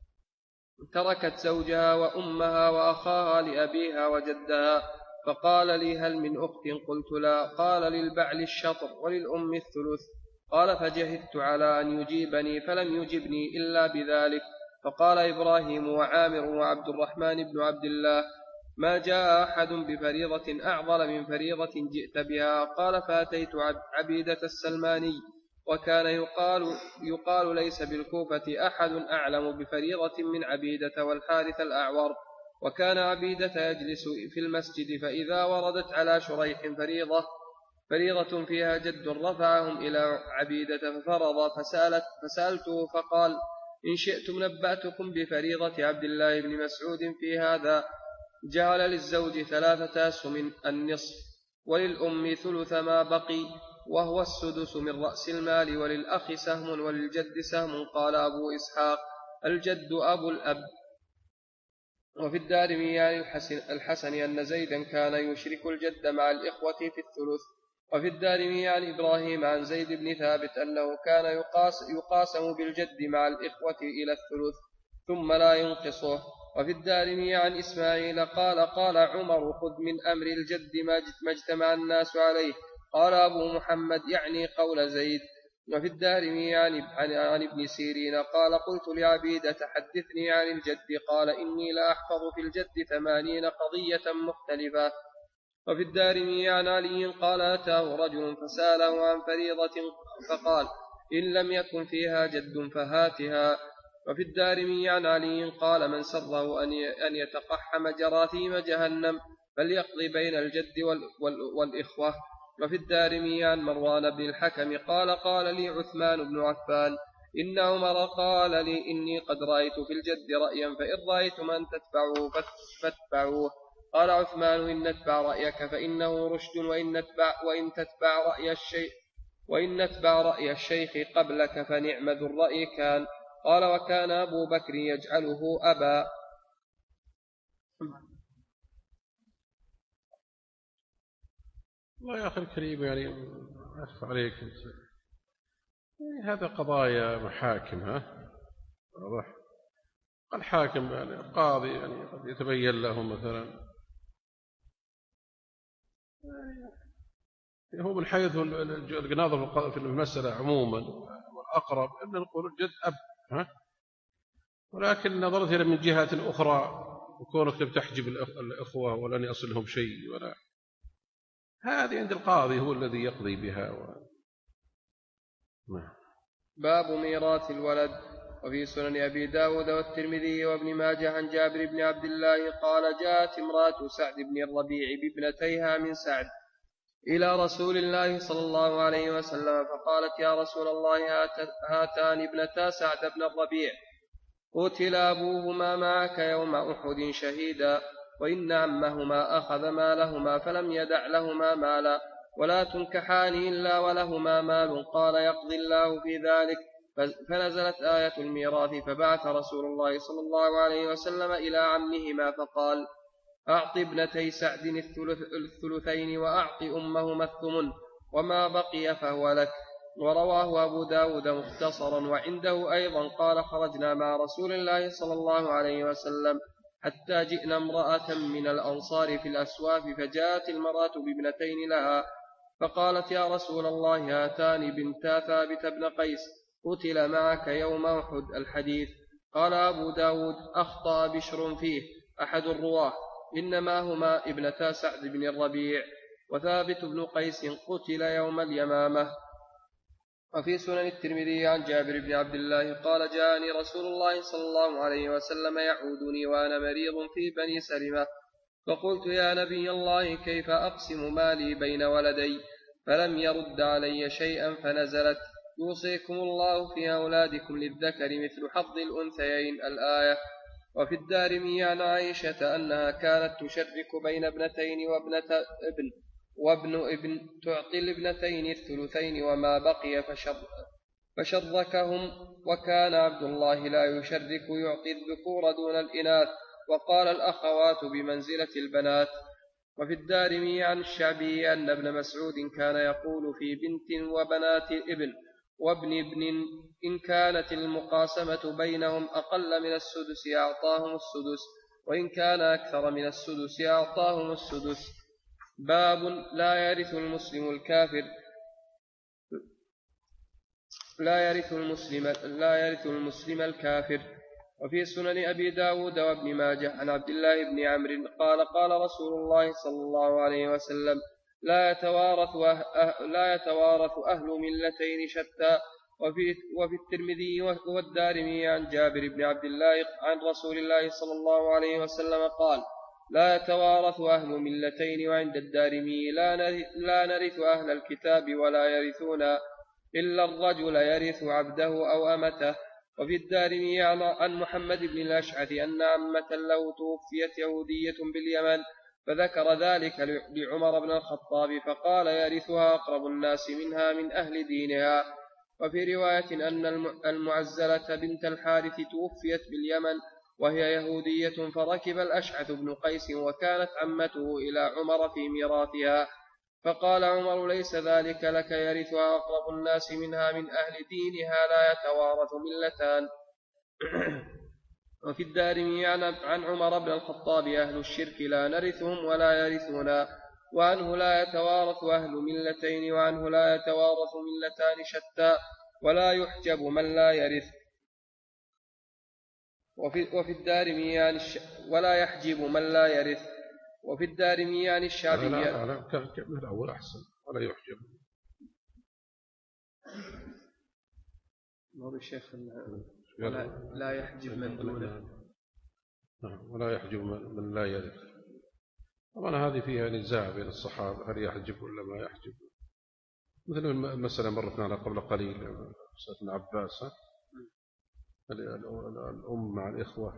تركت زوجها وأمها وأخاها لأبيها وجدها، فقال لي هل من أخت؟ قلت لا. قال للبعل الشطر وللأم الثلث. قال فجهدت على أن يجيبني فلم يجبني إلا بذلك. فقال إبراهيم وعامر وعبد الرحمن بن عبد الله ما جاء أحد بفريضة أعظم من فريضة جئت بها. قال فأتيت عبيدة السلماني وكان يقال, يقال ليس بالكوفة أحد أعلم بفريضة من عبيدة والحارث الأعور. وكان عبيدة يجلس في المسجد فإذا وردت على شريح فريضة فريضة فيها جد رفعهم إلى عبيدة ففرض. فسألت فسألته فقال إن شئتم نبأتكم بفريضة عبد الله بن مسعود في هذا. جعل للزوج ثلاثة أسهم النصف وللأم ثلث ما بقي وهو السدس من رأس المال، وللأخ سهم وللجد سهم. قال أبو إسحاق الجد أبو الأب. وفي الدارمي عن الحسن أن زيدا كان يشرك الجد مع الإخوة في الثلث. وفي الدارمي عن إبراهيم عن زيد بن ثابت أنه كان يقاس يقاسم بالجد مع الإخوة إلى الثلث ثم لا ينقصه. وفي الدارمي عن إسماعيل قال قال عمر خذ من أمر الجد ما اجتمع الناس عليه. قال أبو محمد يعني قول زيد. وفي الدارمي عن, عن, عن ابن سيرين قال قلت لعبيدة حدثني عن الجد. قال إني لا أحفظ في الجد ثمانين قضية مختلفة. وفي الدارمي عن علي قال أتاه رجل فسأله عن فريضة فقال إن لم يكن فيها جد فهاتها. وفي الدارمي عن علي قال من سره أن يتقحم جراثيم جهنم فليقضي بين الجد والإخوة. وفي الدارمي عن مروان بن الحكم قال قال لي عثمان بن عفان إن عمر قال لي إني قد رأيت في الجد رأيا فإن رأيتم أن تتبعوه فاتبعوه. قال عثمان إن نتبع رأيك فإنه رشد وإن نتبع, وإن تتبع رأي الشيخ وإن نتبع رأي الشيخ قبلك فنعم ذو الرأي كان. قال وكان أبو بكر يجعله أبا. الله يا أخي الكريم يعني أخف عليك يعني هذا قضايا محاكم ها واضح. الحاكم يعني القاضي يعني قد يتبين له مثلا هو من حيث النظر في المسألة عموما والأقرب أن نقول الجد أب ها؟ ولكن نظرت إلى من جهة أخرى وكونك تحجب الأخوة ولن يصلهم شيء ولا هذه عند القاضي هو الذي يقضي بها و... باب ميراث الولد. وفي سنن أبي داود والترمذي وابن ماجه عن جابر بن عبد الله قال جاءت امرأة سعد بن الربيع بابنتيها من سعد إلى رسول الله صلى الله عليه وسلم فقالت يا رسول الله هاتان ابنتا سعد بن الربيع قتل أبوهما معك يوم أحد شهيدا وإن عمهما أخذ مالهما فلم يدع لهما مالا ولا تنكحان إلا ولهما مال قال يقضي الله في ذلك فنزلت آية الميراث فبعث رسول الله صلى الله عليه وسلم إلى عمهما فقال أعط ابنتي سعد الثلثين وأعط أمهما الثمن وما بقي فهو لك. ورواه أبو داود مختصرا وعنده أيضا قال خرجنا مع رسول الله صلى الله عليه وسلم حتى جئنا امرأة من الأنصار في الأسواف فجاءت المرأة بابنتين لها فقالت يا رسول الله هاتان بنتا ثابت بن قيس قتل معك يوم أحد الحديث. قال أبو داود أخطأ بشر فيه أحد الرواه إنما هما ابنتا سعد بن الربيع وثابت بن قيس قتل يوم اليمامة. وفي سنن الترمذي عن جابر بن عبد الله قال جاءني رسول الله صلى الله عليه وسلم يعودني وأنا مريض في بني سلمة فقلت يا نبي الله كيف أقسم مالي بين ولدي فلم يرد علي شيئا فنزلت يوصيكم الله في أولادكم للذكر مثل حظ الأنثيين الآية. وفي الدارمي عن عائشة أنها كانت تشرك بين ابنتين وابنة ابن وابن ابن تعطي الابنتين الثلثين وما بقي فشر فشركهم وكان عبد الله لا يشرك يعطي الذكور دون الإناث وقال الأخوات بمنزلة البنات. وفي الدارمي عن الشعبي أن ابن مسعود كان يقول في بنت وبنات ابن وابن ابن إن كانت المقاسمة بينهم أقل من السدس أعطاهم السدس وإن كان أكثر من السدس أعطاهم السدس. باب لا يرث المسلم الكافر لا يرث المسلم لا يرث المسلم الكافر. وفي سنن أبي داود وابن ماجه عن عبد الله بن عمرو قال قال رسول الله صلى الله عليه وسلم لا يتوارث أه لا يتوارث أهل ملتين شتى. وفي, وفي الترمذي والدارمي عن جابر بن عبد الله عن رسول الله صلى الله عليه وسلم قال لا يتوارث أهل ملتين. وعند الدارمي لا نرث أهل الكتاب ولا يرثون إلا الرجل يرث عبده أو أمته. وفي الدارمي عن محمد بن الأشعث أن عمة له توفيت يهودية باليمن فذكر ذلك لعمر بن الخطاب فقال يرثها أقرب الناس منها من أهل دينها. وفي رواية أن المعزلة بنت الحارث توفيت باليمن وهي يهودية فركب الأشعث بن قيس وكانت عمته إلى عمر في ميراثها فقال عمر ليس ذلك لك يرثها أقرب الناس منها من أهل دينها لا يتوارث ملتان. وفي الدارمي عن عمر بن الخطاب أهل الشرك لا نرثهم ولا يرثنا وعنه لا يتوارث أهل ملتين وعنه لا يتوارث ملتان شتى ولا يحجب من لا يرث. وفي, وفي الدارمي عن الش... ولا يحجب من لا يرث. وفي الدارمي عن الشعبي لا لا لا كان الأول أحسن ولا يحجب نور الشيخ ولا لا يحجب من دونه ولا يحجب من لا يرث. طبعا هذه فيها نزاع بين الصحابة هل يحجب ولا ما يحجب مثل المسألة مرت معنا قبل قليل سيدنا عباس الأم مع الإخوة.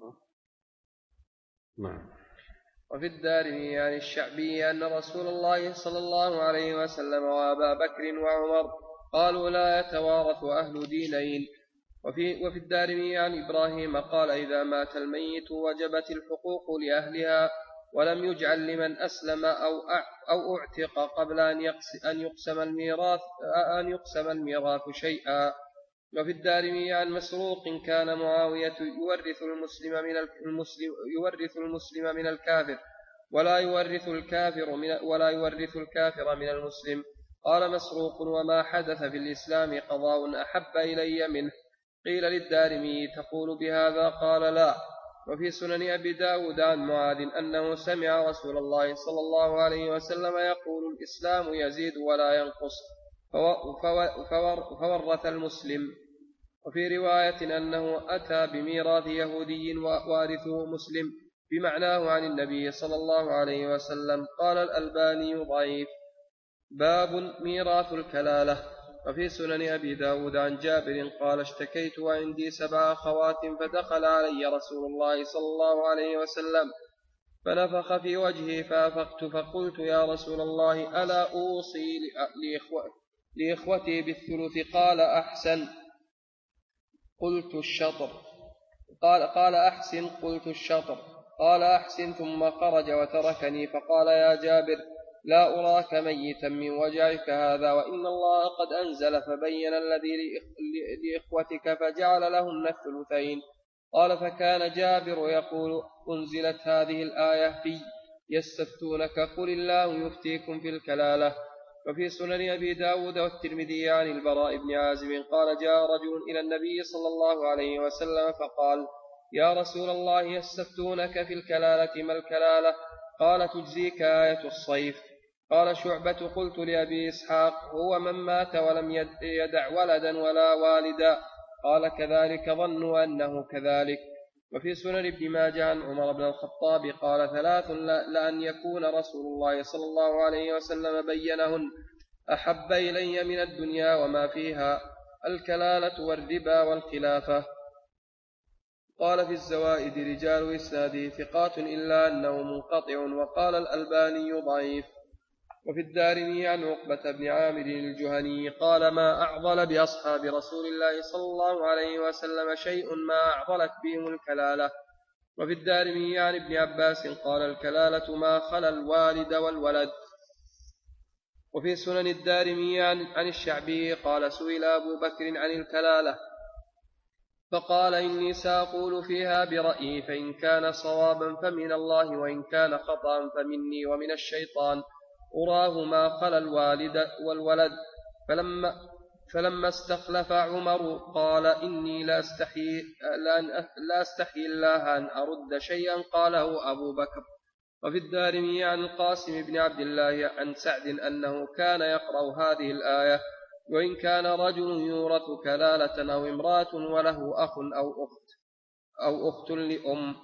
نعم. وفي الدارمي عن الشعبي أن رسول الله صلى الله عليه وسلم وأبا بكر وعمر قالوا لا يتوارث أهل دينين. وفي, وفي الدارمي عن إبراهيم قال إذا مات الميت وجبت الحقوق لأهلها ولم يجعل لمن أسلم أو أو اعتق قبل أن يقسم الميراث أن يقسم الميراث شيئا. وفي الدارمي عن مسروق كان معاوية يورث المسلم من المسلم يورث المسلم من الكافر ولا يورث الكافر من ولا يورث الكافر من المسلم. قال مسروق وما حدث في الإسلام قضاء أحب إلي منه. قيل للدارمي تقول بهذا؟ قال لا. وفي سنن أبي داود عن معاذ أنه سمع رسول الله صلى الله عليه وسلم يقول الإسلام يزيد ولا ينقص فورث المسلم وفي رواية أنه أتى بميراث يهودي وارثه مسلم بمعناه عن النبي صلى الله عليه وسلم. قال الألباني ضعيف. باب ميراث الكلالة. وفي سنن أبي داود عن جابر قال اشتكيت وعندي سبع أخوات فدخل علي رسول الله صلى الله عليه وسلم فنفخ في وجهي فأفقت فقلت يا رسول الله ألا أوصي لإخوتي بالثلث؟ قال أحسن قلت الشطر قال, قال أحسن قلت الشطر قال أحسن ثم خرج وتركني فقال يا جابر لا أراك ميتا من وجعك هذا وإن الله قد أنزل فبين الذي لإخوتك فجعل لهن الثلثين. قال فكان جابر يقول أنزلت هذه الآية في يستفتونك قل الله يفتيكم في الكلالة. وفي سنن أبي داود والترمذي عن البراء بن عازب قال جاء رجل إلى النبي صلى الله عليه وسلم فقال يا رسول الله يستفتونك في الكلالة ما الكلالة؟ قال تجزيك آية الصيف. قال شعبة قلت لأبي إسحاق هو من مات ولم يدع ولدا ولا والدا؟ قال كذلك ظنوا أنه كذلك. وفي سنن ابن ماجه عن عمر بن الخطاب قال ثلاث لأن يكون رسول الله صلى الله عليه وسلم بينهن أحب إلي من الدنيا وما فيها الكلالة والربا والخلافة. قال في الزوائد رجال إسناده ثقات إلا أنه منقطع. وقال الألباني ضعيف. وفي الدارمي عن عقبة بن عامر الجهني قال ما أعضل بأصحاب رسول الله صلى الله عليه وسلم شيء ما أعضلت بهم الكلالة. وفي الدارمي عن ابن عباس قال الكلالة ما خلا الوالد والولد. وفي سنن الدارمي عن الشعبي قال سئل أبو بكر عن الكلالة فقال إني سأقول فيها برأيي فإن كان صوابا فمن الله وإن كان خطأ فمني ومن الشيطان أراه ما خلا الوالد والولد. فلما, فلما استخلف عمر قال إني لا أستحي, لا أستحي الله أن أرد شيئا قاله أبو بكر. وفي الدارمي عن القاسم بن عبد الله عن سعد أنه كان يقرأ هذه الآية وإن كان رجل يورث كلالة أو امرأة وله أخ أو أخت أو أخت لأم.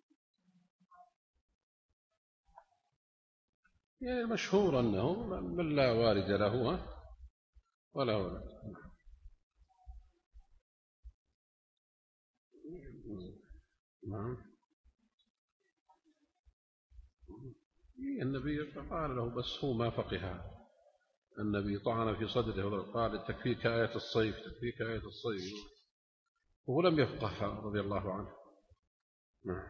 يعني مشهور أنه من لا والد له ولا ولد. نعم. النبي قال له بس هو ما فقها. النبي طعن في صدره وقال تكفيك آية الصيف تكفيك آية الصيف وهو لم يفقهها رضي الله عنه. نعم.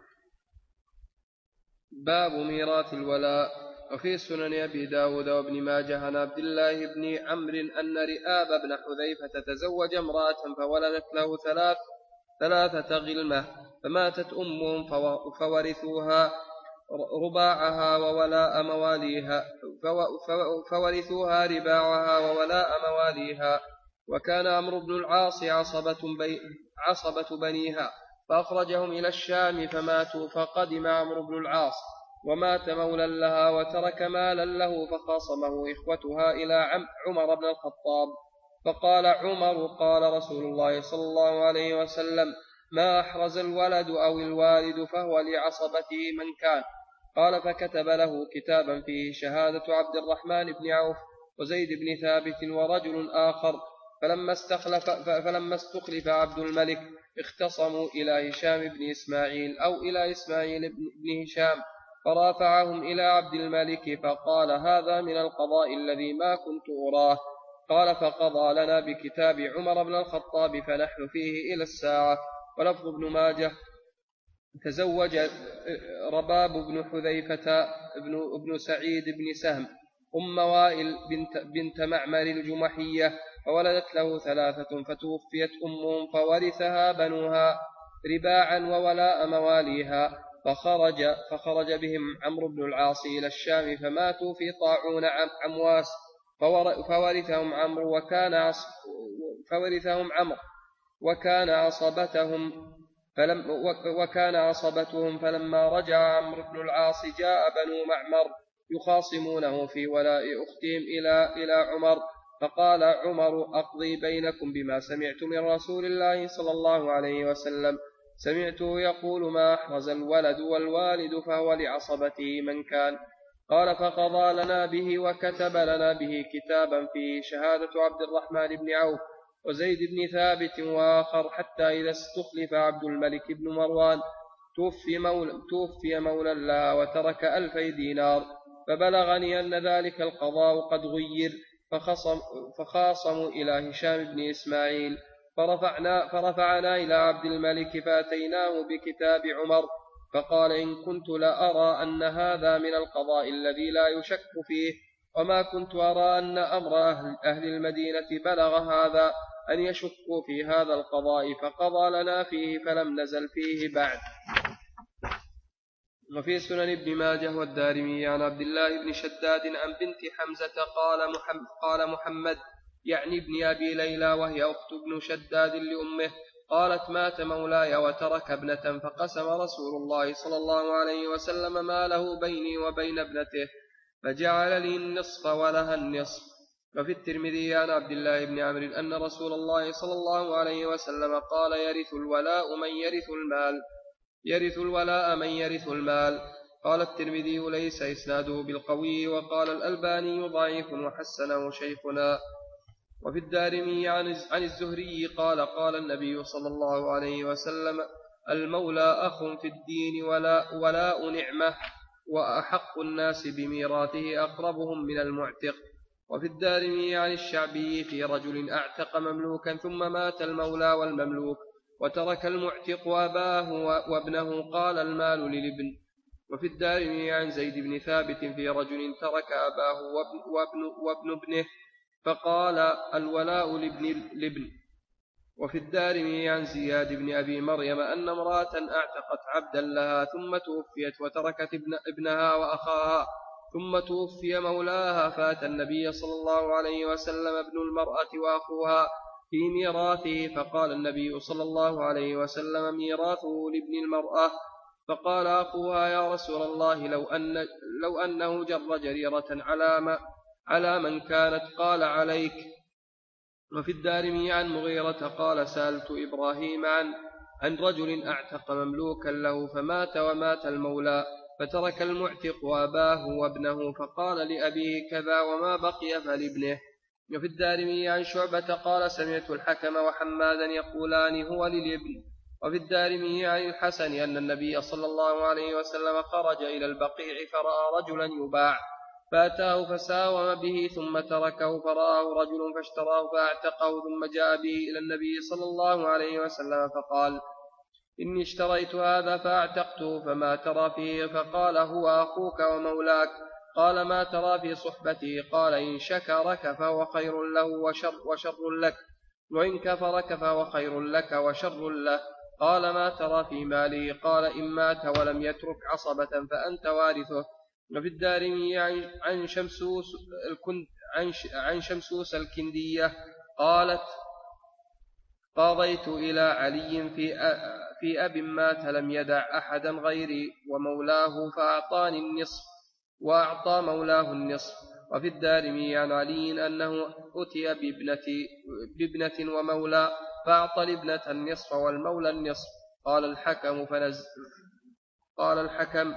باب ميراث الولاء. وفي سنن أبي داود وابن ماجه عن عبد الله بن عمرو أن رئاب بن حذيفة تزوج امرأة فولدت له ثلاث ثلاثة غلمة فماتت أمهم فورثوها رباعها وولاء مواليها فورثوها رباعها وولاء مواليها. وكان عمرو بن العاص عصبة, بي عصبة بنيها فأخرجهم إلى الشام فماتوا فقدم عمرو بن العاص ومات مولا لها وترك مالا له فخاصمه إخوتها إلى عمر بن الخطاب فقال عمر قال رسول الله صلى الله عليه وسلم ما أحرز الولد أو الوالد فهو لعصبته من كان. قال فكتب له كتابا فيه شهادة عبد الرحمن بن عوف وزيد بن ثابت ورجل آخر. فلما استخلف, فلما استخلف عبد الملك اختصموا إلى هشام بن إسماعيل أو إلى إسماعيل بن هشام فرافعهم إلى عبد الملك فقال هذا من القضاء الذي ما كنت أراه. قال فقضى لنا بكتاب عمر بن الخطاب فنحن فيه إلى الساعة. ولفظ ابن ماجه تزوج رباب بن حذيفة ابن, ابن سعيد بن سهم أم وائل بنت, بنت معمر الجمحية فولدت له ثلاثة فتوفيت أمهم فورثها بنوها رباعا وولاء مواليها. فخرج, فخرج بهم عمرو بن العاص إلى الشام فماتوا في طاعون عمواس فورثهم عمرو وكان عص فورثهم عمرو وكان عصبتهم فلم وكان عصبتهم فلما رجع عمرو بن العاص جاء بنو معمر يخاصمونه في ولاء أختهم إلى إلى عمر فقال عمر أقضي بينكم بما سمعت من رسول الله صلى الله عليه وسلم، سمعته يقول ما أحرز الولد والوالد فهو لعصبته من كان. قال فقضى لنا به وكتب لنا به كتابا فيه شهادة عبد الرحمن بن عوف وزيد بن ثابت وآخر، حتى إذا استخلف عبد الملك بن مروان توفي مولى, توفي مولى الله وترك ألفي دينار، فبلغني أن ذلك القضاء قد غير، فخصم فخاصموا إلى هشام بن إسماعيل، فرفعنا, فرفعنا إلى عبد الملك فأتيناه بكتاب عمر، فقال إن كنت لأرى أن هذا من القضاء الذي لا يشك فيه، وما كنت أرى أن أمر أهل, أهل المدينة بلغ هذا أن يشكوا في هذا القضاء، فقضى لنا فيه فلم نزل فيه بعد. وفي سنن ابن ماجه والدارمي عن عبد الله بن شداد عن بنت حمزة قال محمد, قال محمد يعني ابن أبي ليلى وهي أخت ابن شداد لأمه، قالت مات مولاي وترك ابنة، فقسم رسول الله صلى الله عليه وسلم ماله بيني وبين ابنته، فجعل لي النصف ولها النصف. وفي الترمذي عن عبد الله بن عمرو أن رسول الله صلى الله عليه وسلم قال يرث الولاء من يرث المال يرث الولاء من يرث المال. قال الترمذي ليس إسناده بالقوي، وقال الألباني ضعيف وحسنه شيخنا. وفي الدارمي عن الزهري قال قال النبي صلى الله عليه وسلم المولى أخ في الدين ولا ولاء نعمة، وأحق الناس بميراثه أقربهم من المعتق. وفي الدارمي عن الشعبي في رجل أعتق مملوكا ثم مات المولى والمملوك وترك المعتق أباه وابنه، قال المال للابن. وفي الدارمي عن زيد بن ثابت في رجل ترك أباه وابن, وابن, وابن ابنه، فقال الولاء لابن. وفي الدارمي عن زياد بن أبي مريم أن امرأة أعتقت عبدا لها ثم توفيت وتركت ابن ابنها وأخاها، ثم توفي مولاها، فأتى النبي صلى الله عليه وسلم ابن المرأة وأخوها في ميراثه، فقال النبي صلى الله عليه وسلم ميراثه لابن المرأة، فقال أخوها يا رسول الله لو, أن لو أنه جر جريرة على, ما على من كانت، قال عليك. وفي الدارمي عن مغيرة قال سألت إبراهيم عن, عن رجل أعتق مملوكا له فمات ومات المولى فترك المعتق وأباه وابنه، فقال لأبيه كذا وما بقي فلابنه. وفي الدارمي عن شعبة قال سمعت الحكم وحمادا يقولان هو للابن. وفي الدارمي عن الحسن أن النبي صلى الله عليه وسلم خرج إلى البقيع فرأى رجلا يباع فأتاه فساوم به ثم تركه، فرآه رجل فاشتراه فأعتقه، ثم جاء به إلى النبي صلى الله عليه وسلم فقال إني اشتريت هذا فأعتقته فما ترى فيه؟ فقال هو أخوك ومولاك. قال ما ترى في صحبته؟ قال إن شكرك فهو خير له وشر, وشر لك، وإن كفرك فهو خير لك وشر له. قال ما ترى في ماله؟ قال إن مات ولم يترك عصبة فأنت وارثه. وفي الدارمي عن شمسوس, عن شمسوس الكندية قالت قضيت إلى علي في, في أب مات لم يدع أحدا غيري ومولاه فأعطاني النصف وأعطى مولاه النصف. وفي الدارمي عن علي أنه أتي بابنة, بابنة ومولى فأعطى الابنة النصف والمولى النصف. قال الحكم فنز قال الحكم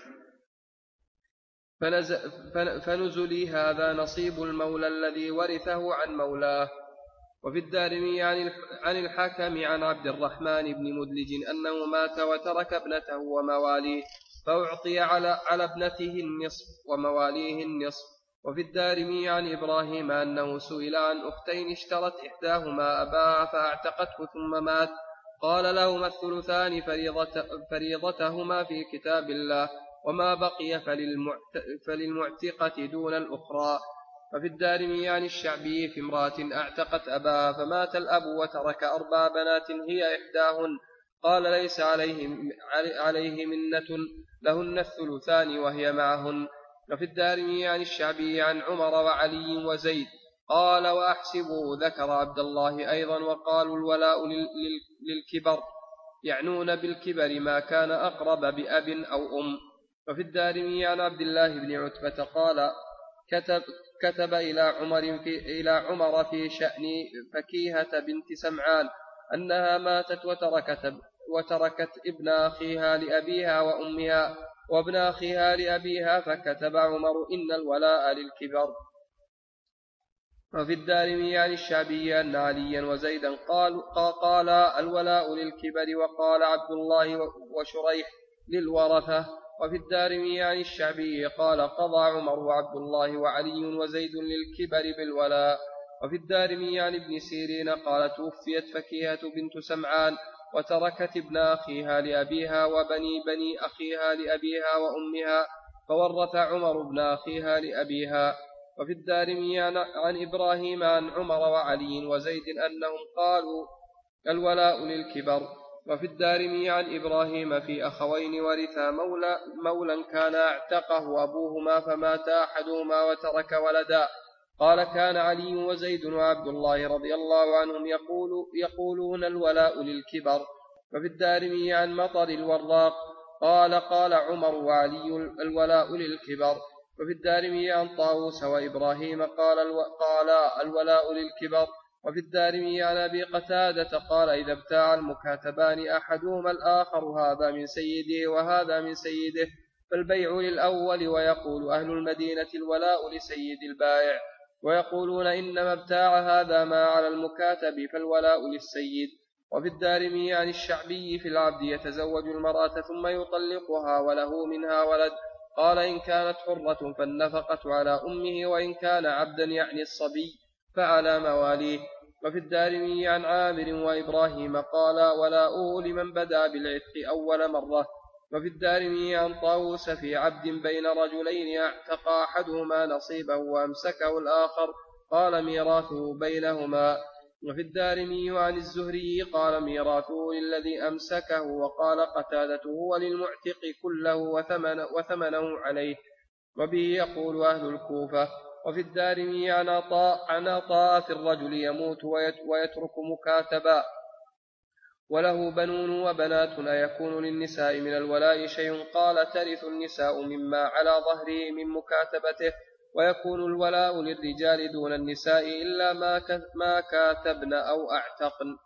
فنزلي هذا نصيب المولى الذي ورثه عن مولاه. وفي الدارمي عن الحكم عن عبد الرحمن بن مدلج أنه مات وترك ابنته ومواليه فأعطي على, على ابنته النصف ومواليه النصف. وفي الدارمي عن إبراهيم أنه سئل عن أختين اشترت إحداهما أباها فأعتقته ثم مات، قال لهما الثلثان فريضة فريضتهما في كتاب الله، وما بقي فللمعتقة دون الأخرى. وفي الدارمي عن الشعبي في امرأة أعتقت أباها فمات الأب وترك أربع بنات هي إحداهن، قال ليس عليه, عليه منة، لهن الثلثان وهي معهن. وفي الدارمي عن الشعبي عن عمر وعلي وزيد قال وأحسبه ذكر عبد الله أيضا، وقالوا الولاء للكبر، يعنون بالكبر ما كان أقرب بأب أو أم. وفي الدارمي عن عبد الله بن عتبة قال كتب, كتب إلى عمر في, إلى عمر في شأن فكيهة بنت سمعان أنها ماتت وتركت, وتركت ابن أخيها لأبيها وأمها وابن أخيها لأبيها، فكتب عمر إن الولاء للكبر. وفي الدارمي عن الشعبي أن عليا وزيدا قال قال الولاء للكبر، وقال عبد الله وشريح للورثة. وفي الدارمي عن الشعبي قال قضى عمر وعبد الله وعلي وزيد للكبر بالولاء. وفي الدارمي عن ابن سيرين قال توفيت فكيهة بنت سمعان وتركت ابن أخيها لأبيها وبني بني أخيها لأبيها وأمها، فورث عمر ابن أخيها لأبيها. وفي الدارمي عن إبراهيم عن عمر وعلي وزيد أنهم قالوا الولاء للكبر. وفي الدارمي عن إبراهيم في أخوين ورثا مولا, مولا كان اعتقه أبوهما فمات أحدهما وترك ولدا، قال كان علي وزيد وعبد الله رضي الله عنهم يقول يقولون الولاء للكبر. وفي الدارمي عن مطر الوراق قال قال عمر وعلي الولاء للكبر. وفي الدارمي عن طاووس وإبراهيم قال, الو... قال الولاء للكبر. وفي الدارمي عن أبي قتادة قال إذا ابتاع المكاتبان أحدهما الآخر هذا من سيده وهذا من سيده فالبيع للأول، ويقول أهل المدينة الولاء لسيد البائع، ويقولون إنما ابتاع هذا ما على المكاتب فالولاء للسيد. وفي الدارمي عن الشعبي في العبد يتزوج المرأة ثم يطلقها وله منها ولد، قال إن كانت حرة فالنفقة على أمه، وإن كان عبدا يعني الصبي فعلى مواليه. وفي الدارمي عن عامر وإبراهيم قال ولاؤه لمن بدأ بالعتق أول مرة. وفي الدارمي عن طاووس في عبد بين رجلين اعتق أحدهما نصيبه وأمسكه الآخر قال ميراثه بينهما. وفي الدارمي عن الزهري قال ميراثه للذي أمسكه، وقال قتادته وللمعتق كله وثمن وثمنه عليه، وبه يقول أهل الكوفة. وفي الدارمي عن عطاء عن عطاء في الرجل يموت ويترك مكاتبا وله بنون وبنات أيكون للنساء من الولاء شيء؟ قال ترث النساء مما على ظهره من مكاتبته، ويكون الولاء للرجال دون النساء إلا ما كاتبن أو أعتقن.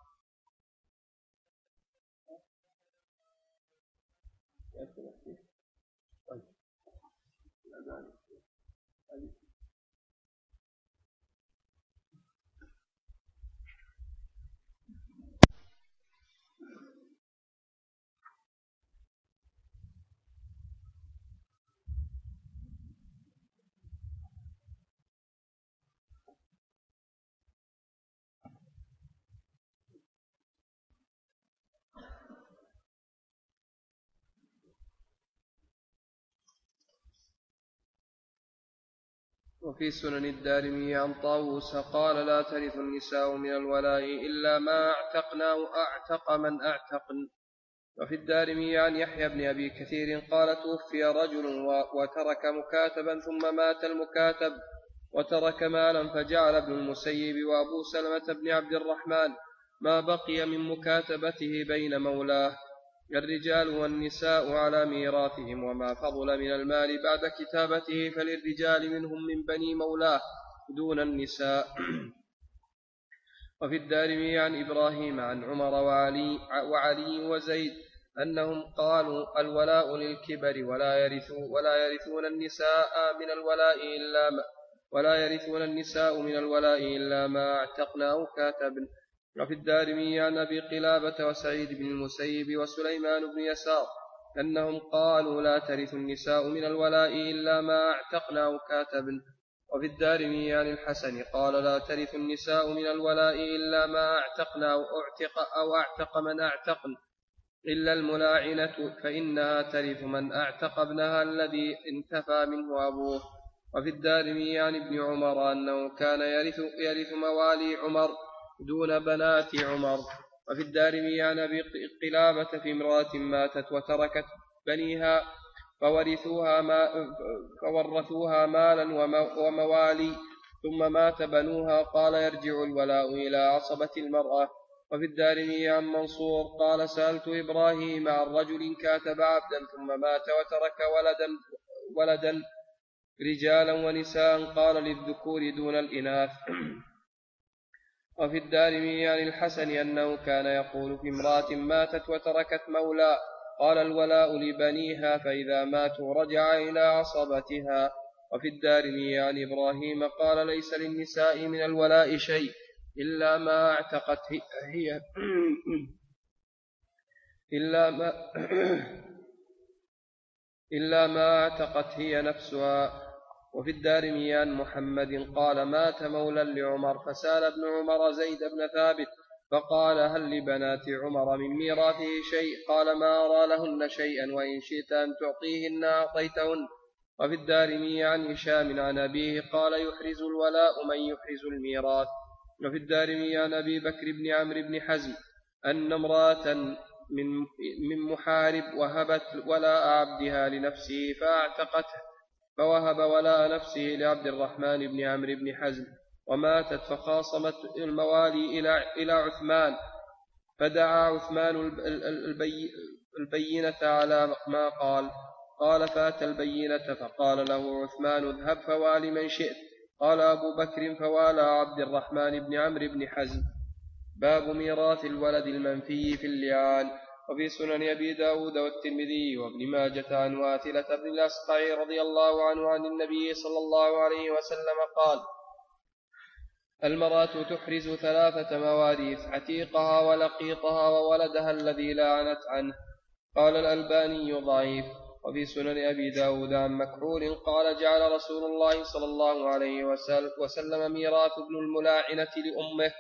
وفي سنن الدارمي عن طاووس قال لا ترث النساء من الولاء إلا ما أعتقنا وأعتق من أعتقن. وفي الدارمي عن يحيى بن أبي كثير قال توفي رجل وترك مكاتبا ثم مات المكاتب وترك مالا، فجعل ابن المسيب وأبو سلمة بن عبد الرحمن ما بقي من مكاتبته بين مولاه الرجال والنساء على ميراثهم، وما فضل من المال بعد كتابته فللرجال منهم من بني مولاه دون النساء. وفي الدارمي عن إبراهيم عن عمر وعلي, وعلي وزيد أنهم قالوا الولاء للكبر ولا يرثون ولا يرثون النساء من الولاء إلا ما ولا يرثون النساء من الولاء إلا ما اعتقنا كاتبا. وفي الدارمي عن أبي قلابة وسعيد بن المسيب وسليمان بن يسار أنهم قالوا لا ترث النساء من الولاء إلا ما اعتقنا كاتبا. وفي الدارمي عن الحسن قال لا ترث النساء من الولاء إلا ما اعتقنا أو اعتق, أو اعتق من اعتقن إلا الملاعنة فإنها ترث من اعتق ابنها الذي انتفى منه أبوه. وفي الدارمي عن ابن عمر أنه كان يرث, يرث موالي عمر دون بنات عمر. وفي الدارمي عن أبي قلابة في امرأة ماتت وتركت بنيها فورثوها, ما فورثوها مالا وموالي ثم مات بنوها، قال يرجع الولاء إلى عصبة المرأة. وفي الدارمي عن منصور قال سألت إبراهيم عن رجل كاتب عبدا ثم مات وترك ولدا, ولدا رجالا ونساء قال للذكور دون الإناث. وفي الدارمي عن الحسن أنه كان يقول في امرأة ماتت وتركت مولى قال الولاء لبنيها فإذا ماتوا رجع إلى عصبتها. وفي الدارمي عن إبراهيم قال ليس للنساء من الولاء شيء إلا ما اعتقت هي إلا ما إلا ما اعتقت هي نفسها. وفي الدارمي عن محمد قال مات مولى لعمر فسأل ابن عمر زيد بن ثابت فقال هل لبنات عمر من ميراثه شيء؟ قال ما أرى لهن شيئا وإن شئت أن تعطيهن أعطيتهن. وفي الدارمي عن هشام عن أبيه قال يحرز الولاء من يحرز الميراث. وفي الدارمي عن أبي بكر بن عمرو بن حزم أن امرأة من من محارب وهبت ولاء عبدها لنفسه فاعتقته فوهب ولاء نفسه لعبد الرحمن بن عمرو بن حزم وماتت فخاصمت الموالي إلى إلى عثمان فدعا عثمان البي البينة على ما قال. قال فأتى البينة فقال له عثمان اذهب فوال من شئت. قال أبو بكر فوالى عبد الرحمن بن عمرو بن حزم. باب ميراث الولد المنفي في اللعان. وفي سنن أبي داود والترمذي وابن ماجة عن واثلة بن الأسقع رضي الله عنه عن النبي صلى الله عليه وسلم قال المرأة تحرز ثلاثة مواريث عتيقها ولقيطها وولدها الذي لعنت عنه. قال الألباني ضعيف. وفي سنن أبي داود عن مكحول قال جعل رسول الله صلى الله عليه وسلم ميراث ابن الملاعنة لأمه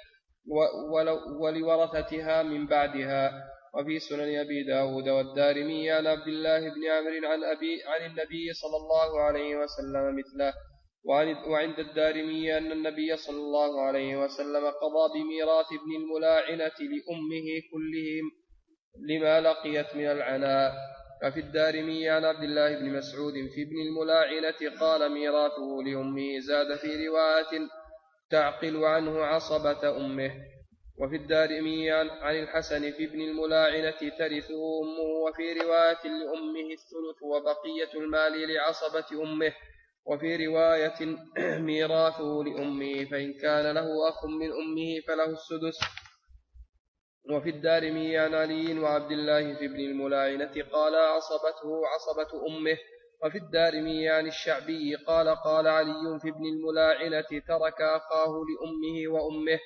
ولورثتها من بعدها. وفي سنن أبي داود والدارمي عن عبد الله بن عمرو عن, أبي عن النبي صلى الله عليه وسلم مثله. وعند الدارمي أن النبي صلى الله عليه وسلم قضى بميراث ابن الملاعنة لأمه كلهم لما لقيت من العناء. وفي الدارمي عن عبد الله بن مسعود في ابن الملاعنة قال ميراثه لأمه زاد في رواية تعقل عنه عصبة أمه. وفي الدارمي عن الحسن في ابن الملاعنة ترثه أمه وفي رواية لأمه الثلث وبقية المال لعصبة أمه. وفي رواية ميراثه لأمه فإن كان له أخ من أمه فله السدس. وفي الدارمي عن علي وعبد الله في ابن الملاعنة قال عصبته عصبة أمه. وفي الدارمي عن الشعبي قال قال علي في ابن الملاعنة ترك أخاه لأمه وأمه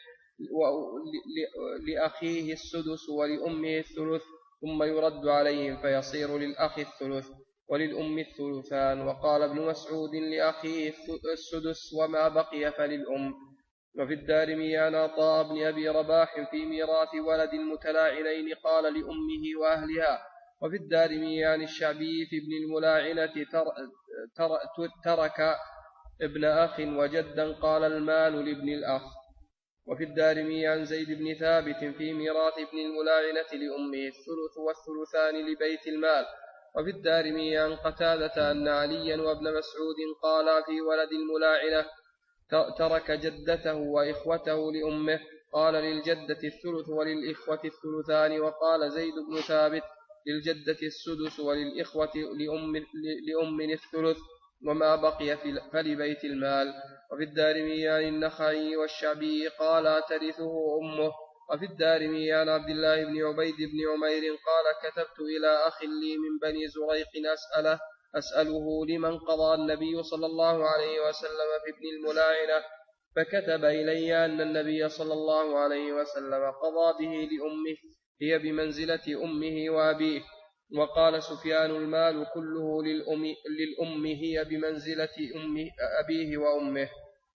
لأخيه السدس ولأمه الثلث ثم يرد عليهم فيصير للأخ الثلث وللأم الثلثان. وقال ابن مسعود لأخيه السدس وما بقي فللأم. وفي الدارمي عن عطاء بن أبي رباح في ميراث ولد المتلاعنين قال لأمه وأهلها. وفي الدارمي عن الشعبي في ابن الملاعنة تر تر ترك ابن أخ وجدا قال المال لابن الأخ. وفي الدارمي عن زيد بن ثابت في ميراث ابن الملاعنة لأمه الثلث والثلثان لبيت المال. وفي الدارمي عن قتادة أن عليا وابن مسعود قالا في ولد الملاعنة ترك جدته وإخوته لأمه قال للجدة الثلث وللإخوة الثلثان. وقال زيد بن ثابت للجدة السدس وللإخوة لأم, لأم الثلث وما بقي فلبيت المال. وفي الدارمي عن النخعي والشعبي قال ترثه أمه. وفي الدارمي عن عبد الله بن عبيد بن عمير قال كتبت إلى أخ لي من بني زريق أسأله, أسأله لمن قضى النبي صلى الله عليه وسلم في ابن الملاعنة فكتب إلي أن النبي صلى الله عليه وسلم قضى به لأمه هي بمنزلة أمه وأبيه. وقال سفيان المال كله للأم, للأم هي بمنزلة أمه أبيه وأمه.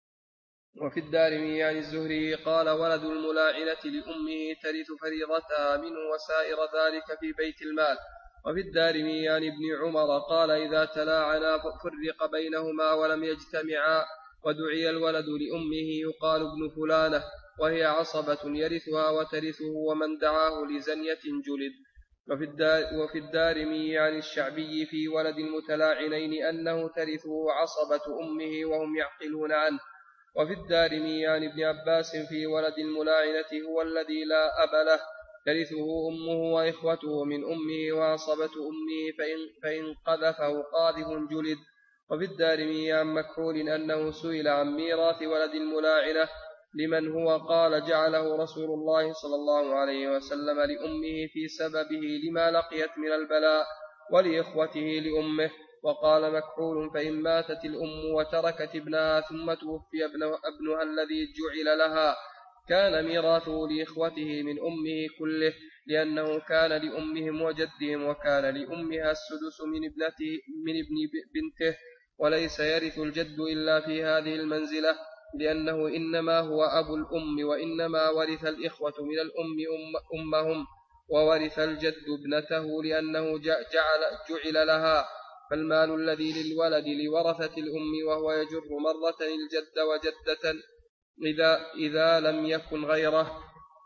وفي الدارمي عن الزهري قال ولد الملاعنة لأمه ترث فريضتها منه وسائر ذلك في بيت المال. وفي الدارمي عن ابن عمر قال إذا تلاعنا فرق بينهما ولم يجتمعا ودعي الولد لأمه يقال ابن فلانة وهي عصبة يرثها وترثه ومن دعاه لزنية جلد. وفي, الدار وفي الدارمي عن الشعبي في ولد المتلاعنين أنه ترثه عصبة أمه وهم يعقلون عنه. وفي الدارمي عن ابن عباس في ولد الملاعنة هو الذي لا أب له ترثه أمه وإخوته من أمه وعصبة أمه فإن, فإن قذفه قاذف جلد. وفي الدارمي عن مكحول أنه سئل عن ميراث ولد الملاعنة لمن هو، قال جعله رسول الله صلى الله عليه وسلم لأمه في سببه لما لقيت من البلاء، ولإخوته لأمه. وقال مكحول فإن ماتت الأم وتركت ابنها ثم توفي ابنها الذي جعل لها كان ميراثه لإخوته من أمه كله، لأنه كان لأمهم وجدهم، وكان لأمها السدس من ابنته من ابن بنته، وليس يرث الجد إلا في هذه المنزلة، لأنه إنما هو أبو الأم، وإنما ورث الإخوة من الأم أم أمهم، وورث الجد ابنته لأنه جعل, جعل لها. فالمال الذي للولد لورثة الأم، وهو يجر مرة الجد وجدة إذا, إذا لم يكن غيره.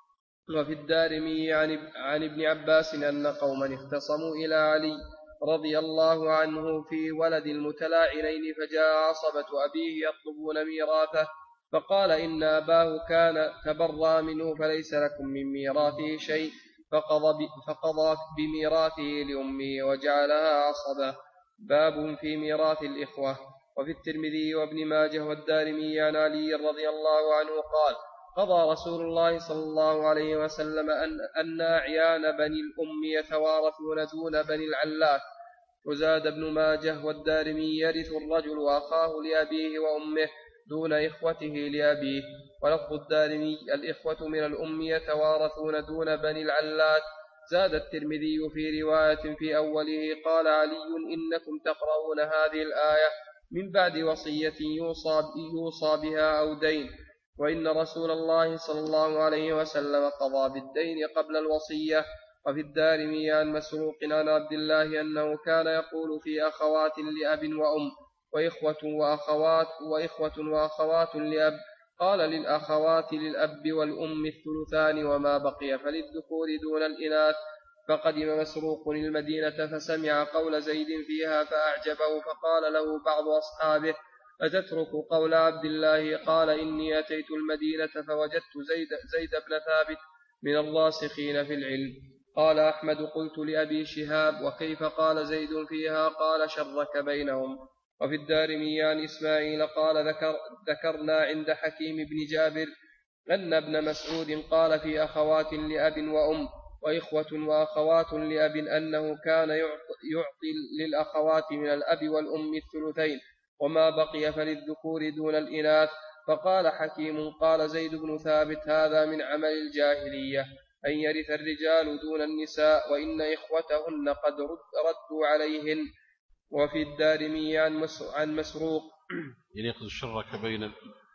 وفي الدارمي عن, عن ابن عباس أن قوما اختصموا إلى علي رضي الله عنه في ولد المتلاعنين، فجاء عصبة أبيه يطلبون ميراثه، فقال إن أباه كان تبرى منه فليس لكم من ميراثه شيء، فقضى, فقضى بميراثه لأمه وجعلها عصبة. باب في ميراث الإخوة. وفي الترمذي وابن ماجه والدارمي عن علي رضي الله عنه قال قضى رسول الله صلى الله عليه وسلم أن, أن أعيان بني الأم يتوارثون دون بني العلات. وزاد ابن ماجه والدارمي يرث الرجل وأخاه لأبيه وأمه دون إخوته لأبيه. ولفظ الدارمي الإخوة من الأم يتوارثون دون بني العلات. زاد الترمذي في رواية في أوله قال علي إنكم تقرؤون هذه الآية من بعد وصية يوصى, يوصى بها أو دين، وإن رسول الله صلى الله عليه وسلم قضى بالدين قبل الوصية. وفي الدارمي عن مسروق عن عبد الله أنه كان يقول في أخوات لأب وأم وإخوة وأخوات, وإخوة وأخوات لأب، قال للأخوات للأب والأم الثلثان وما بقي فللذكور دون الإناث. فقدم مسروق المدينة فسمع قول زيد فيها فأعجبه، فقال له بعض أصحابه أتترك قول عبد الله؟ قال إني أتيت المدينة فوجدت زيد, زيد بن ثابت من الراسخين في العلم. قال أحمد قلت لأبي شهاب وكيف قال زيد فيها؟ قال شرك بينهم. وفي الدارمي عن إسماعيل قال ذكر ذكرنا عند حكيم بن جابر أن ابن مسعود قال في أخوات لأب وأم وإخوة وأخوات لأب أنه كان يعطي للأخوات من الأب والأم الثلثين وما بقي فللذكور دون الإناث. فقال حكيم قال زيد بن ثابت هذا من عمل الجاهلية أن يرث الرجال دون النساء، وإن إخوتهن قد ردوا عليهن. وفي الدارمي عن مسروق يعني يقصد شرك بين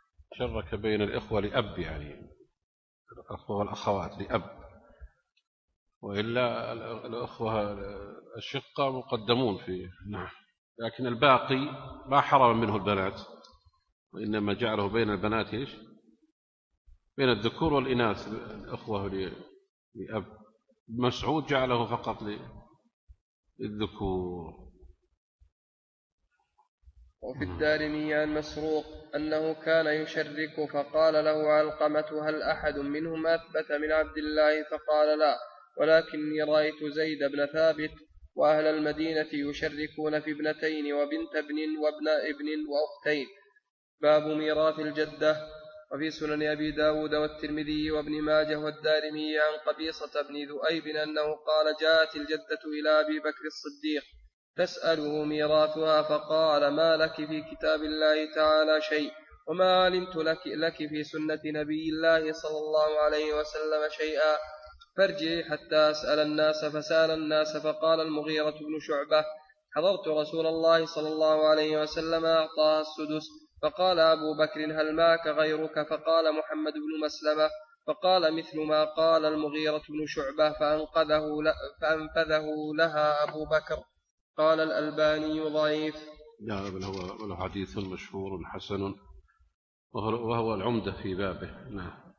شرك بين الإخوة لأب، يعني الأخوة والأخوات لأب، وإلا الأخوة الشقة مقدمون فيه. نعم، لكن الباقي ما حرم منه البنات، وإنما جعله بين البنات إيش؟ بين الذكور والإناث الأخوة لأب. مسعود جعله فقط للذكور. وفي الدارمي عن مسروق أنه كان يشرك، فقال له علقمة هل أحد منهم أثبت من عبد الله؟ فقال لا، ولكني رأيت زيد بن ثابت وأهل المدينة يشركون في ابنتين وبنت ابن وابن ابن وأختين. باب ميراث الجدة. وفي سنن أبي داود والترمذي وابن ماجه والدارمي عن قبيصة بن ذؤيب أنه قال جاءت الجدة إلى أبي بكر الصديق تسأله ميراثها، فقال ما لك في كتاب الله تعالى شيء، وما علمت لك, لك في سنة نبي الله صلى الله عليه وسلم شيئا، فارجعي حتى أسأل الناس. فسأل الناس فقال المغيرة بن شعبة حضرت رسول الله صلى الله عليه وسلم أعطاها السدس. فقال أبو بكر هل معك غيرك؟ فقال محمد بن مسلمة. فقال مثل ما قال المغيرة بن شعبة فأنقذه, فأنفذه لها أبو بكر. قال الألباني ضعيف. لا، بل هو حديث مشهور حسن، وهو العمدة في بابه. نعم.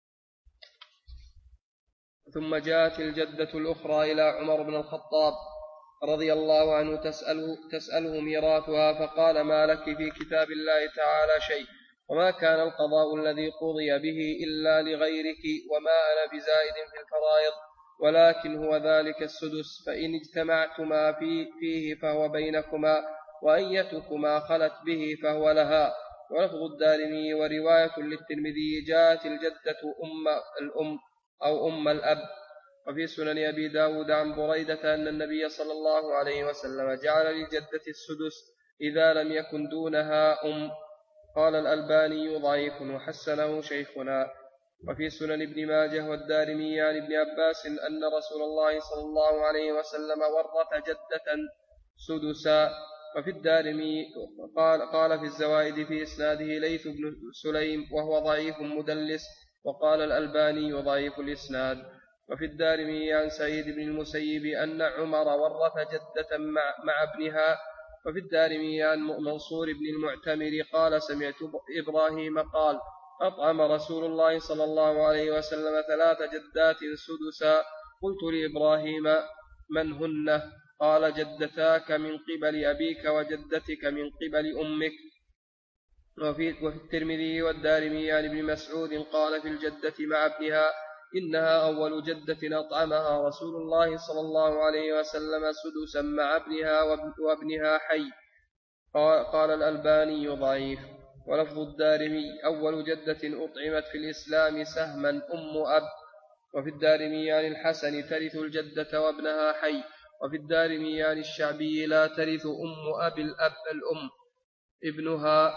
ثم جاءت الجدة الأخرى إلى عمر بن الخطاب رضي الله عنه تسأله, تسأله ميراثها، فقال ما لك في كتاب الله تعالى شيء، وما كان القضاء الذي قضي به إلا لغيرك، وما أنا بزائد في الفرائض، ولكن هو ذلك السدس، فإن اجتمعتما فيه فهو بينكما، وأيتكما خلت به فهو لها. ولفظ الدارمي ورواية للترمذي جاءت الجدة أم الأم أو أم الأب. وفي سنن أبي داود عن بريدة أن النبي صلى الله عليه وسلم جعل للجدة السدس إذا لم يكن دونها أم. قال الألباني ضعيف وحسنه شيخنا. وفي سنن ابن ماجه والدارمي عن ابن عباس أن رسول الله صلى الله عليه وسلم ورث جدة سدسا. وفي الدارمي قال, قال في الزوائد في إسناده ليث بن سليم وهو ضعيف مدلس. وقال الألباني ضعيف الإسناد. وفي الدارمي عن سعيد بن المسيب أن عمر ورث جدة مع, مع ابنها. وفي الدارمي عن منصور بن المعتمر قال سمعت إبراهيم قال أطعم رسول الله صلى الله عليه وسلم ثلاث جدات سدسا. قلت لإبراهيم من هن؟ قال جدتاك من قبل أبيك وجدتك من قبل أمك. وفي, وفي الترمذي والدارمي عن ابن مسعود قال في الجدة مع ابنها إنها أول جدة أطعمها رسول الله صلى الله عليه وسلم سدسا مع ابنها وابنها حي. قال الألباني ضعيف. ولفظ الدارمي أول جدة أطعمت في الإسلام سهما أم أب. وفي الدارمي عن الحسن ترث الجدة وابنها حي. وفي الدارمي عن الشعبي لا ترث أم أب الأب الأم ابنها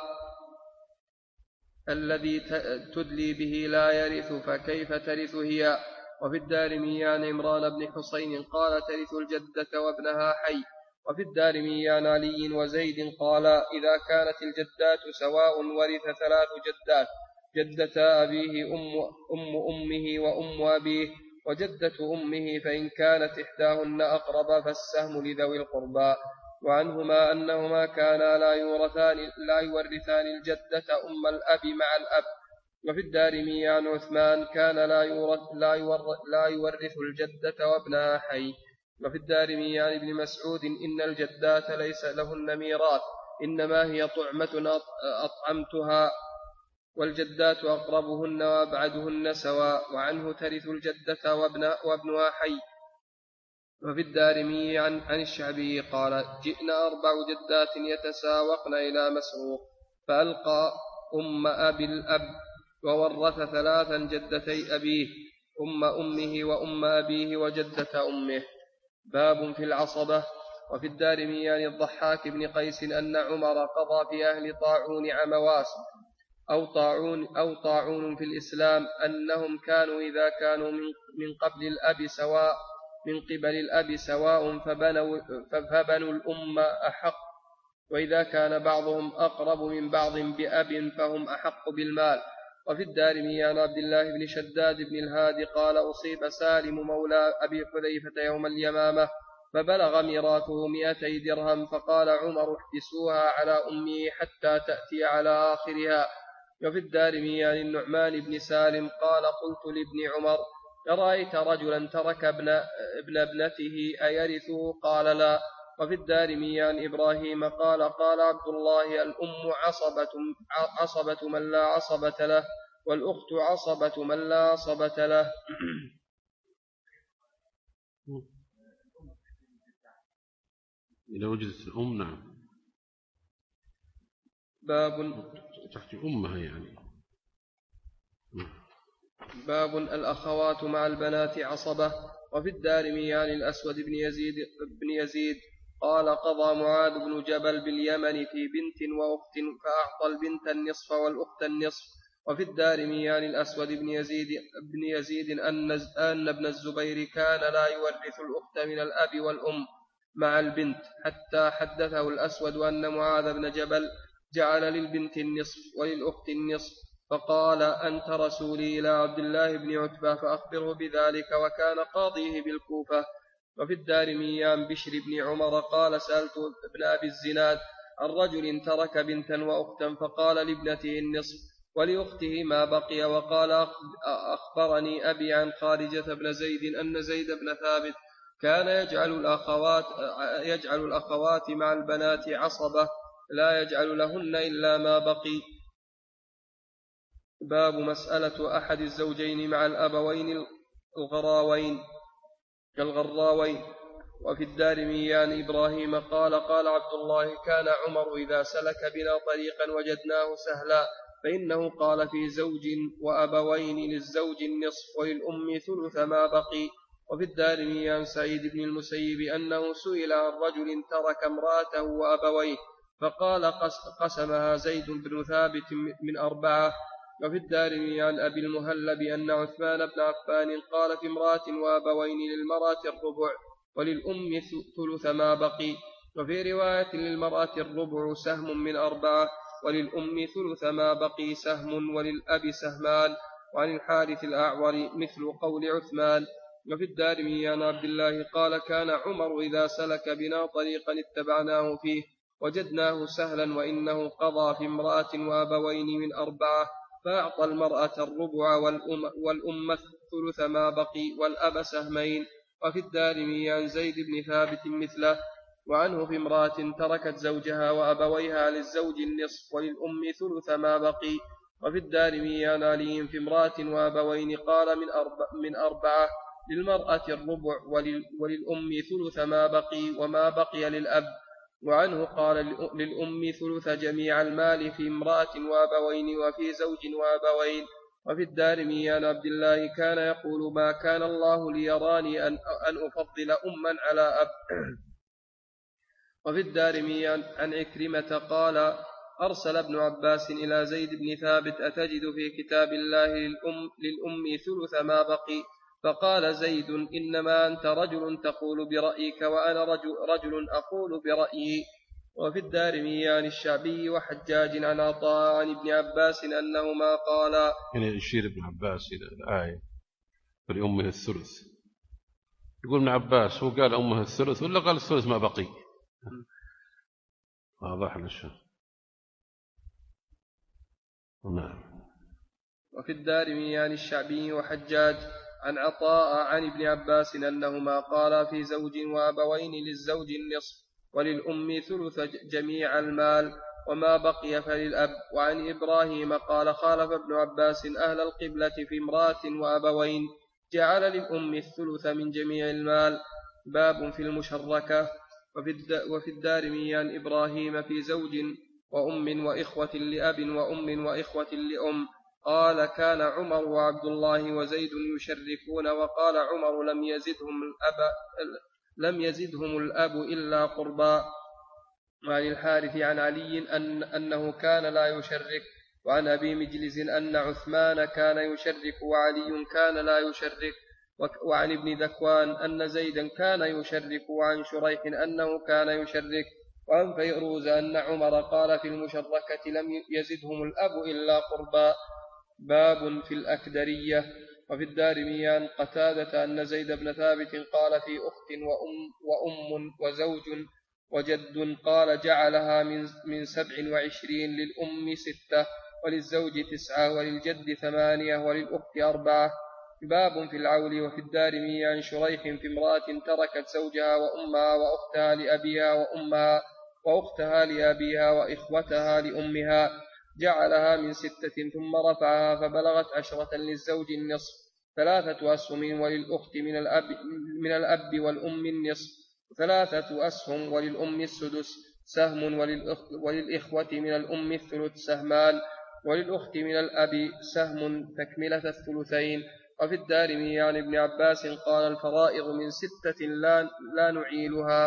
الذي تدلي به لا يرث فكيف ترث هي. وفي الدارمي عن عمران بن حسين قال ترث الجدة وابنها حي. وفي الدارمي عن علي وزيد قال إذا كانت الجدات سواء ورث ثلاث جدات جدتا أبيه أم, أم أمه وأم أبيه وجدة أمه فإن كانت إحداهن أقرب فالسهم لذوي القربى. وعنهما أنهما كانا لا يورثان, لا يورثان الجدة أم الأب مع الأب. وفي الدارمي عن عثمان كان لا يورث, لا يورث, لا يورث الجدة وابنها حي. وفي الدارمي عن ابن مسعود إن الجدات ليس لهن ميراث إنما هي طعمة أطعمتها والجدات أقربهن وأبعدهن سواء. وعنه ترث الجدة وابنها حي. وفي الدارمي عن, عن الشعبي قال جئنا أربع جدات يتساوقن إلى مسروق فألقى أم أبي الأب وورث ثلاثا جدتي أبيه أم أمه وأم أبيه وجدة أمه. باب في العصبة. وفي الدارمي عن الضحاك بن قيس أن عمر قضى في أهل طاعون عمواس أو طاعون, أو طاعون في الإسلام أنهم كانوا إذا كانوا من, من قبل الأب سواء من قبل الأب سواء فبنوا, فبنوا الأم أحق وإذا كان بعضهم أقرب من بعض بأب فهم أحق بالمال. وفي الدارمي عن عبد الله بن شداد بن الهادي قال أصيب سالم مولى أبي حذيفة يوم اليمامة فبلغ ميراثه مئتي درهم فقال عمر احبسوها على أمه حتى تأتي على آخرها. وفي الدارمي عن النعمان بن سالم قال قلت لابن عمر أرأيت رجلا ترك ابن, ابن ابنته أيرثه؟ قال لا. وفي الدارمي عن إبراهيم قال قال عبد الله الأم عصبة, عصبة من لا عصبة له والأخت عصبة من لا عصبة له. إذا وجدت الأم نعم. باب تحت أمها يعني. باب الأخوات مع البنات عصبة. وفي الدارمي عن الأسود بن يزيد, بن يزيد قال قضى معاذ بن جبل باليمن في بنت وأخت فأعطى البنت النصف والأخت النصف. وفي الدارمي عن الأسود بن يزيد, بن يزيد أن, أن ابن الزبير كان لا يورث الأخت من الأب والأم مع البنت حتى حدثه الأسود أن معاذ بن جبل جعل للبنت النصف وللأخت النصف فقال أنت رسولي إلى عبد الله بن عتبة فأخبره بذلك وكان قاضيه بالكوفة. وفي الدارمي عن بشر بن عمر قال سألت ابن أبي الزناد عن رجل ترك بنتا وأختا فقال لابنته النصف ولأخته ما بقي. وقال أخبرني أبي عن خارجة بن زيد أن زيد بن ثابت كان يجعل الأخوات, يجعل الأخوات مع البنات عصبة لا يجعل لهن إلا ما بقي. باب مسألة أحد الزوجين مع الأبوين الغراوين كالغراوين. وفي الدارمي عن إبراهيم قال قال عبد الله كان عمر إذا سلك بنا طريقا وجدناه سهلا فإنه قال في زوج وأبوين للزوج النصف وللأم ثلث ما بقي. وفي الدارمي عن سعيد بن المسيب أنه سئل عن رجل ترك امرأته وأبويه فقال قسمها زيد بن ثابت من أربعة. وفي الدارمي عن أبي المهلب أن عثمان بن عفان قال في امرأة وأبوين للمرأة الربع وللأم ثلث ما بقي. وفي رواية للمرأة الربع سهم من أربعة وللأم ثلث ما بقي سهم وللأب سهمان. وعن الحارث الأعور مثل قول عثمان. وفي الدارمي عن عبد الله قال كان عمر إذا سلك بنا طريقا اتبعناه فيه وجدناه سهلا وإنه قضى في امرأة وأبوين من أربعة فأعطى المرأة الربع والأم, والأم ثلث ما بقي والأب سهمين. وفي الدارمي عن زيد بن ثابت مثله. وعنه في امرأة تركت زوجها وأبويها للزوج النصف وللأم ثلث ما بقي. وفي الدارمي عن علي في امرأة وأبوين قال من, أربع من أربعة للمرأة الربع وللأم ثلث ما بقي وما بقي للأب. وعنه قال للأم ثلث جميع المال في امرأة وأبوين وفي زوج وأبوين. وفي الدارمي عن عبد الله كان يقول ما كان الله ليراني أن, أن أفضل أما على أب. وفي الدارمي عن عكرمة قال أرسل ابن عباس إلى زيد بن ثابت أتجد في كتاب الله للأم, للأم ثلث ما بقي؟ فقال زيد إنما أنت رجل تقول برأيك وأنا رجل, رجل أقول برأيي. وفي الدارمي عن الشعبي وحجاج عن عطاء عن ابن عباس أنهما قالا يعني يشير ابن عباس إلى الآية فلأمه الثلث. يقول ابن عباس هو قال أمه الثلث ولا قال الثلث ما بقي؟ واضح للشيء. نعم. وفي الدارمي عن الشعبي وحجاج عن عطاء عن ابن عباس أنهما قالا في زوج وأبوين للزوج النصف وللأم ثلث جميع المال وما بقي فللأب. وعن إبراهيم قال خالف ابن عباس أهل القبلة في امرأة وأبوين جعل للأم الثلث من جميع المال. باب في المشركة. وفي الدارمي عن إبراهيم في زوج وأم وإخوة لأب وأم وإخوة لأم قال كان عمر وعبد الله وزيد يشركون وقال عمر لم يزدهم الأب, لم يزدهم الأب إلا قربا. وعن الحارث عن علي أن أنه كان لا يشرك. وعن أبي مجلس أن عثمان كان يشرك وعلي كان لا يشرك. وعن ابن ذكوان أن زيدا كان يشرك. وعن شريح أنه كان يشرك. وعن فيروز أن عمر قال في المشركة لم يزدهم الأب إلا قربا. باب في الأكدرية. وفي الدارمي عن قتادة أن زيد بن ثابت قال في أخت وأم, وأم وزوج وجد قال جعلها من, من سبع وعشرين للأم ستة وللزوج تسعة وللجد ثمانية وللأخت أربعة. باب في العول. وفي الدارمي عن شريح في امرأة تركت زوجها وأمها وأختها لأبيها وأمها وأختها لأبيها وإخوتها لأمها جعلها من ستة ثم رفعها فبلغت عشرة للزوج النصف ثلاثة أسهم وللأخت من الأب, من الأب والأم النصف ثلاثة أسهم وللأم السدس سهم وللإخوة من الأم الثلث سهمان وللأخت من الأب سهم تكملة الثلثين. وفي الدارمي عن ابن عباس قال الفرائض من ستة لا, لا نعيلها.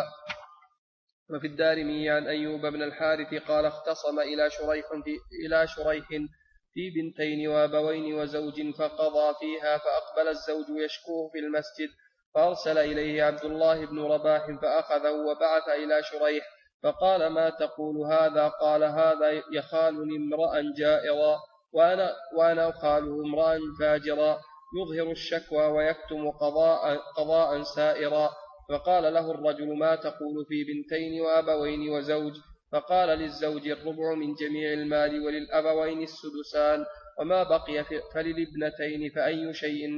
وفي الدارمي عن أيوب بن الحارث قال اختصم إلى شريح في, إلى شريح في بنتين وابوين وزوج فقضى فيها فأقبل الزوج يشكوه في المسجد فأرسل إليه عبد الله بن رباح فأخذه وبعث إلى شريح فقال ما تقول هذا؟ قال هذا يخالني امرأ جائرا وأنا, وأنا أخاله امرأ فاجرا يظهر الشكوى ويكتم قضاء, قضاء سائرا. فقال له الرجل ما تقول في بنتين وأبوين وزوج؟ فقال للزوج الربع من جميع المال وللأبوين السدسان وما بقي فللابنتين فأي شيء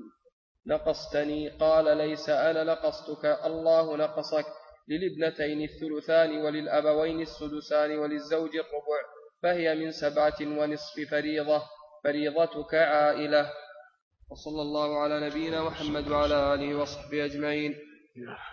نقصتني؟ قال ليس أنا نقصتك الله نقصك. للابنتين الثلثان وللأبوين السدسان وللزوج الربع فهي من سبعة ونصف فريضة فريضتك عائلة. وصلى الله على نبينا محمد وعلى آله وصحبه أجمعين.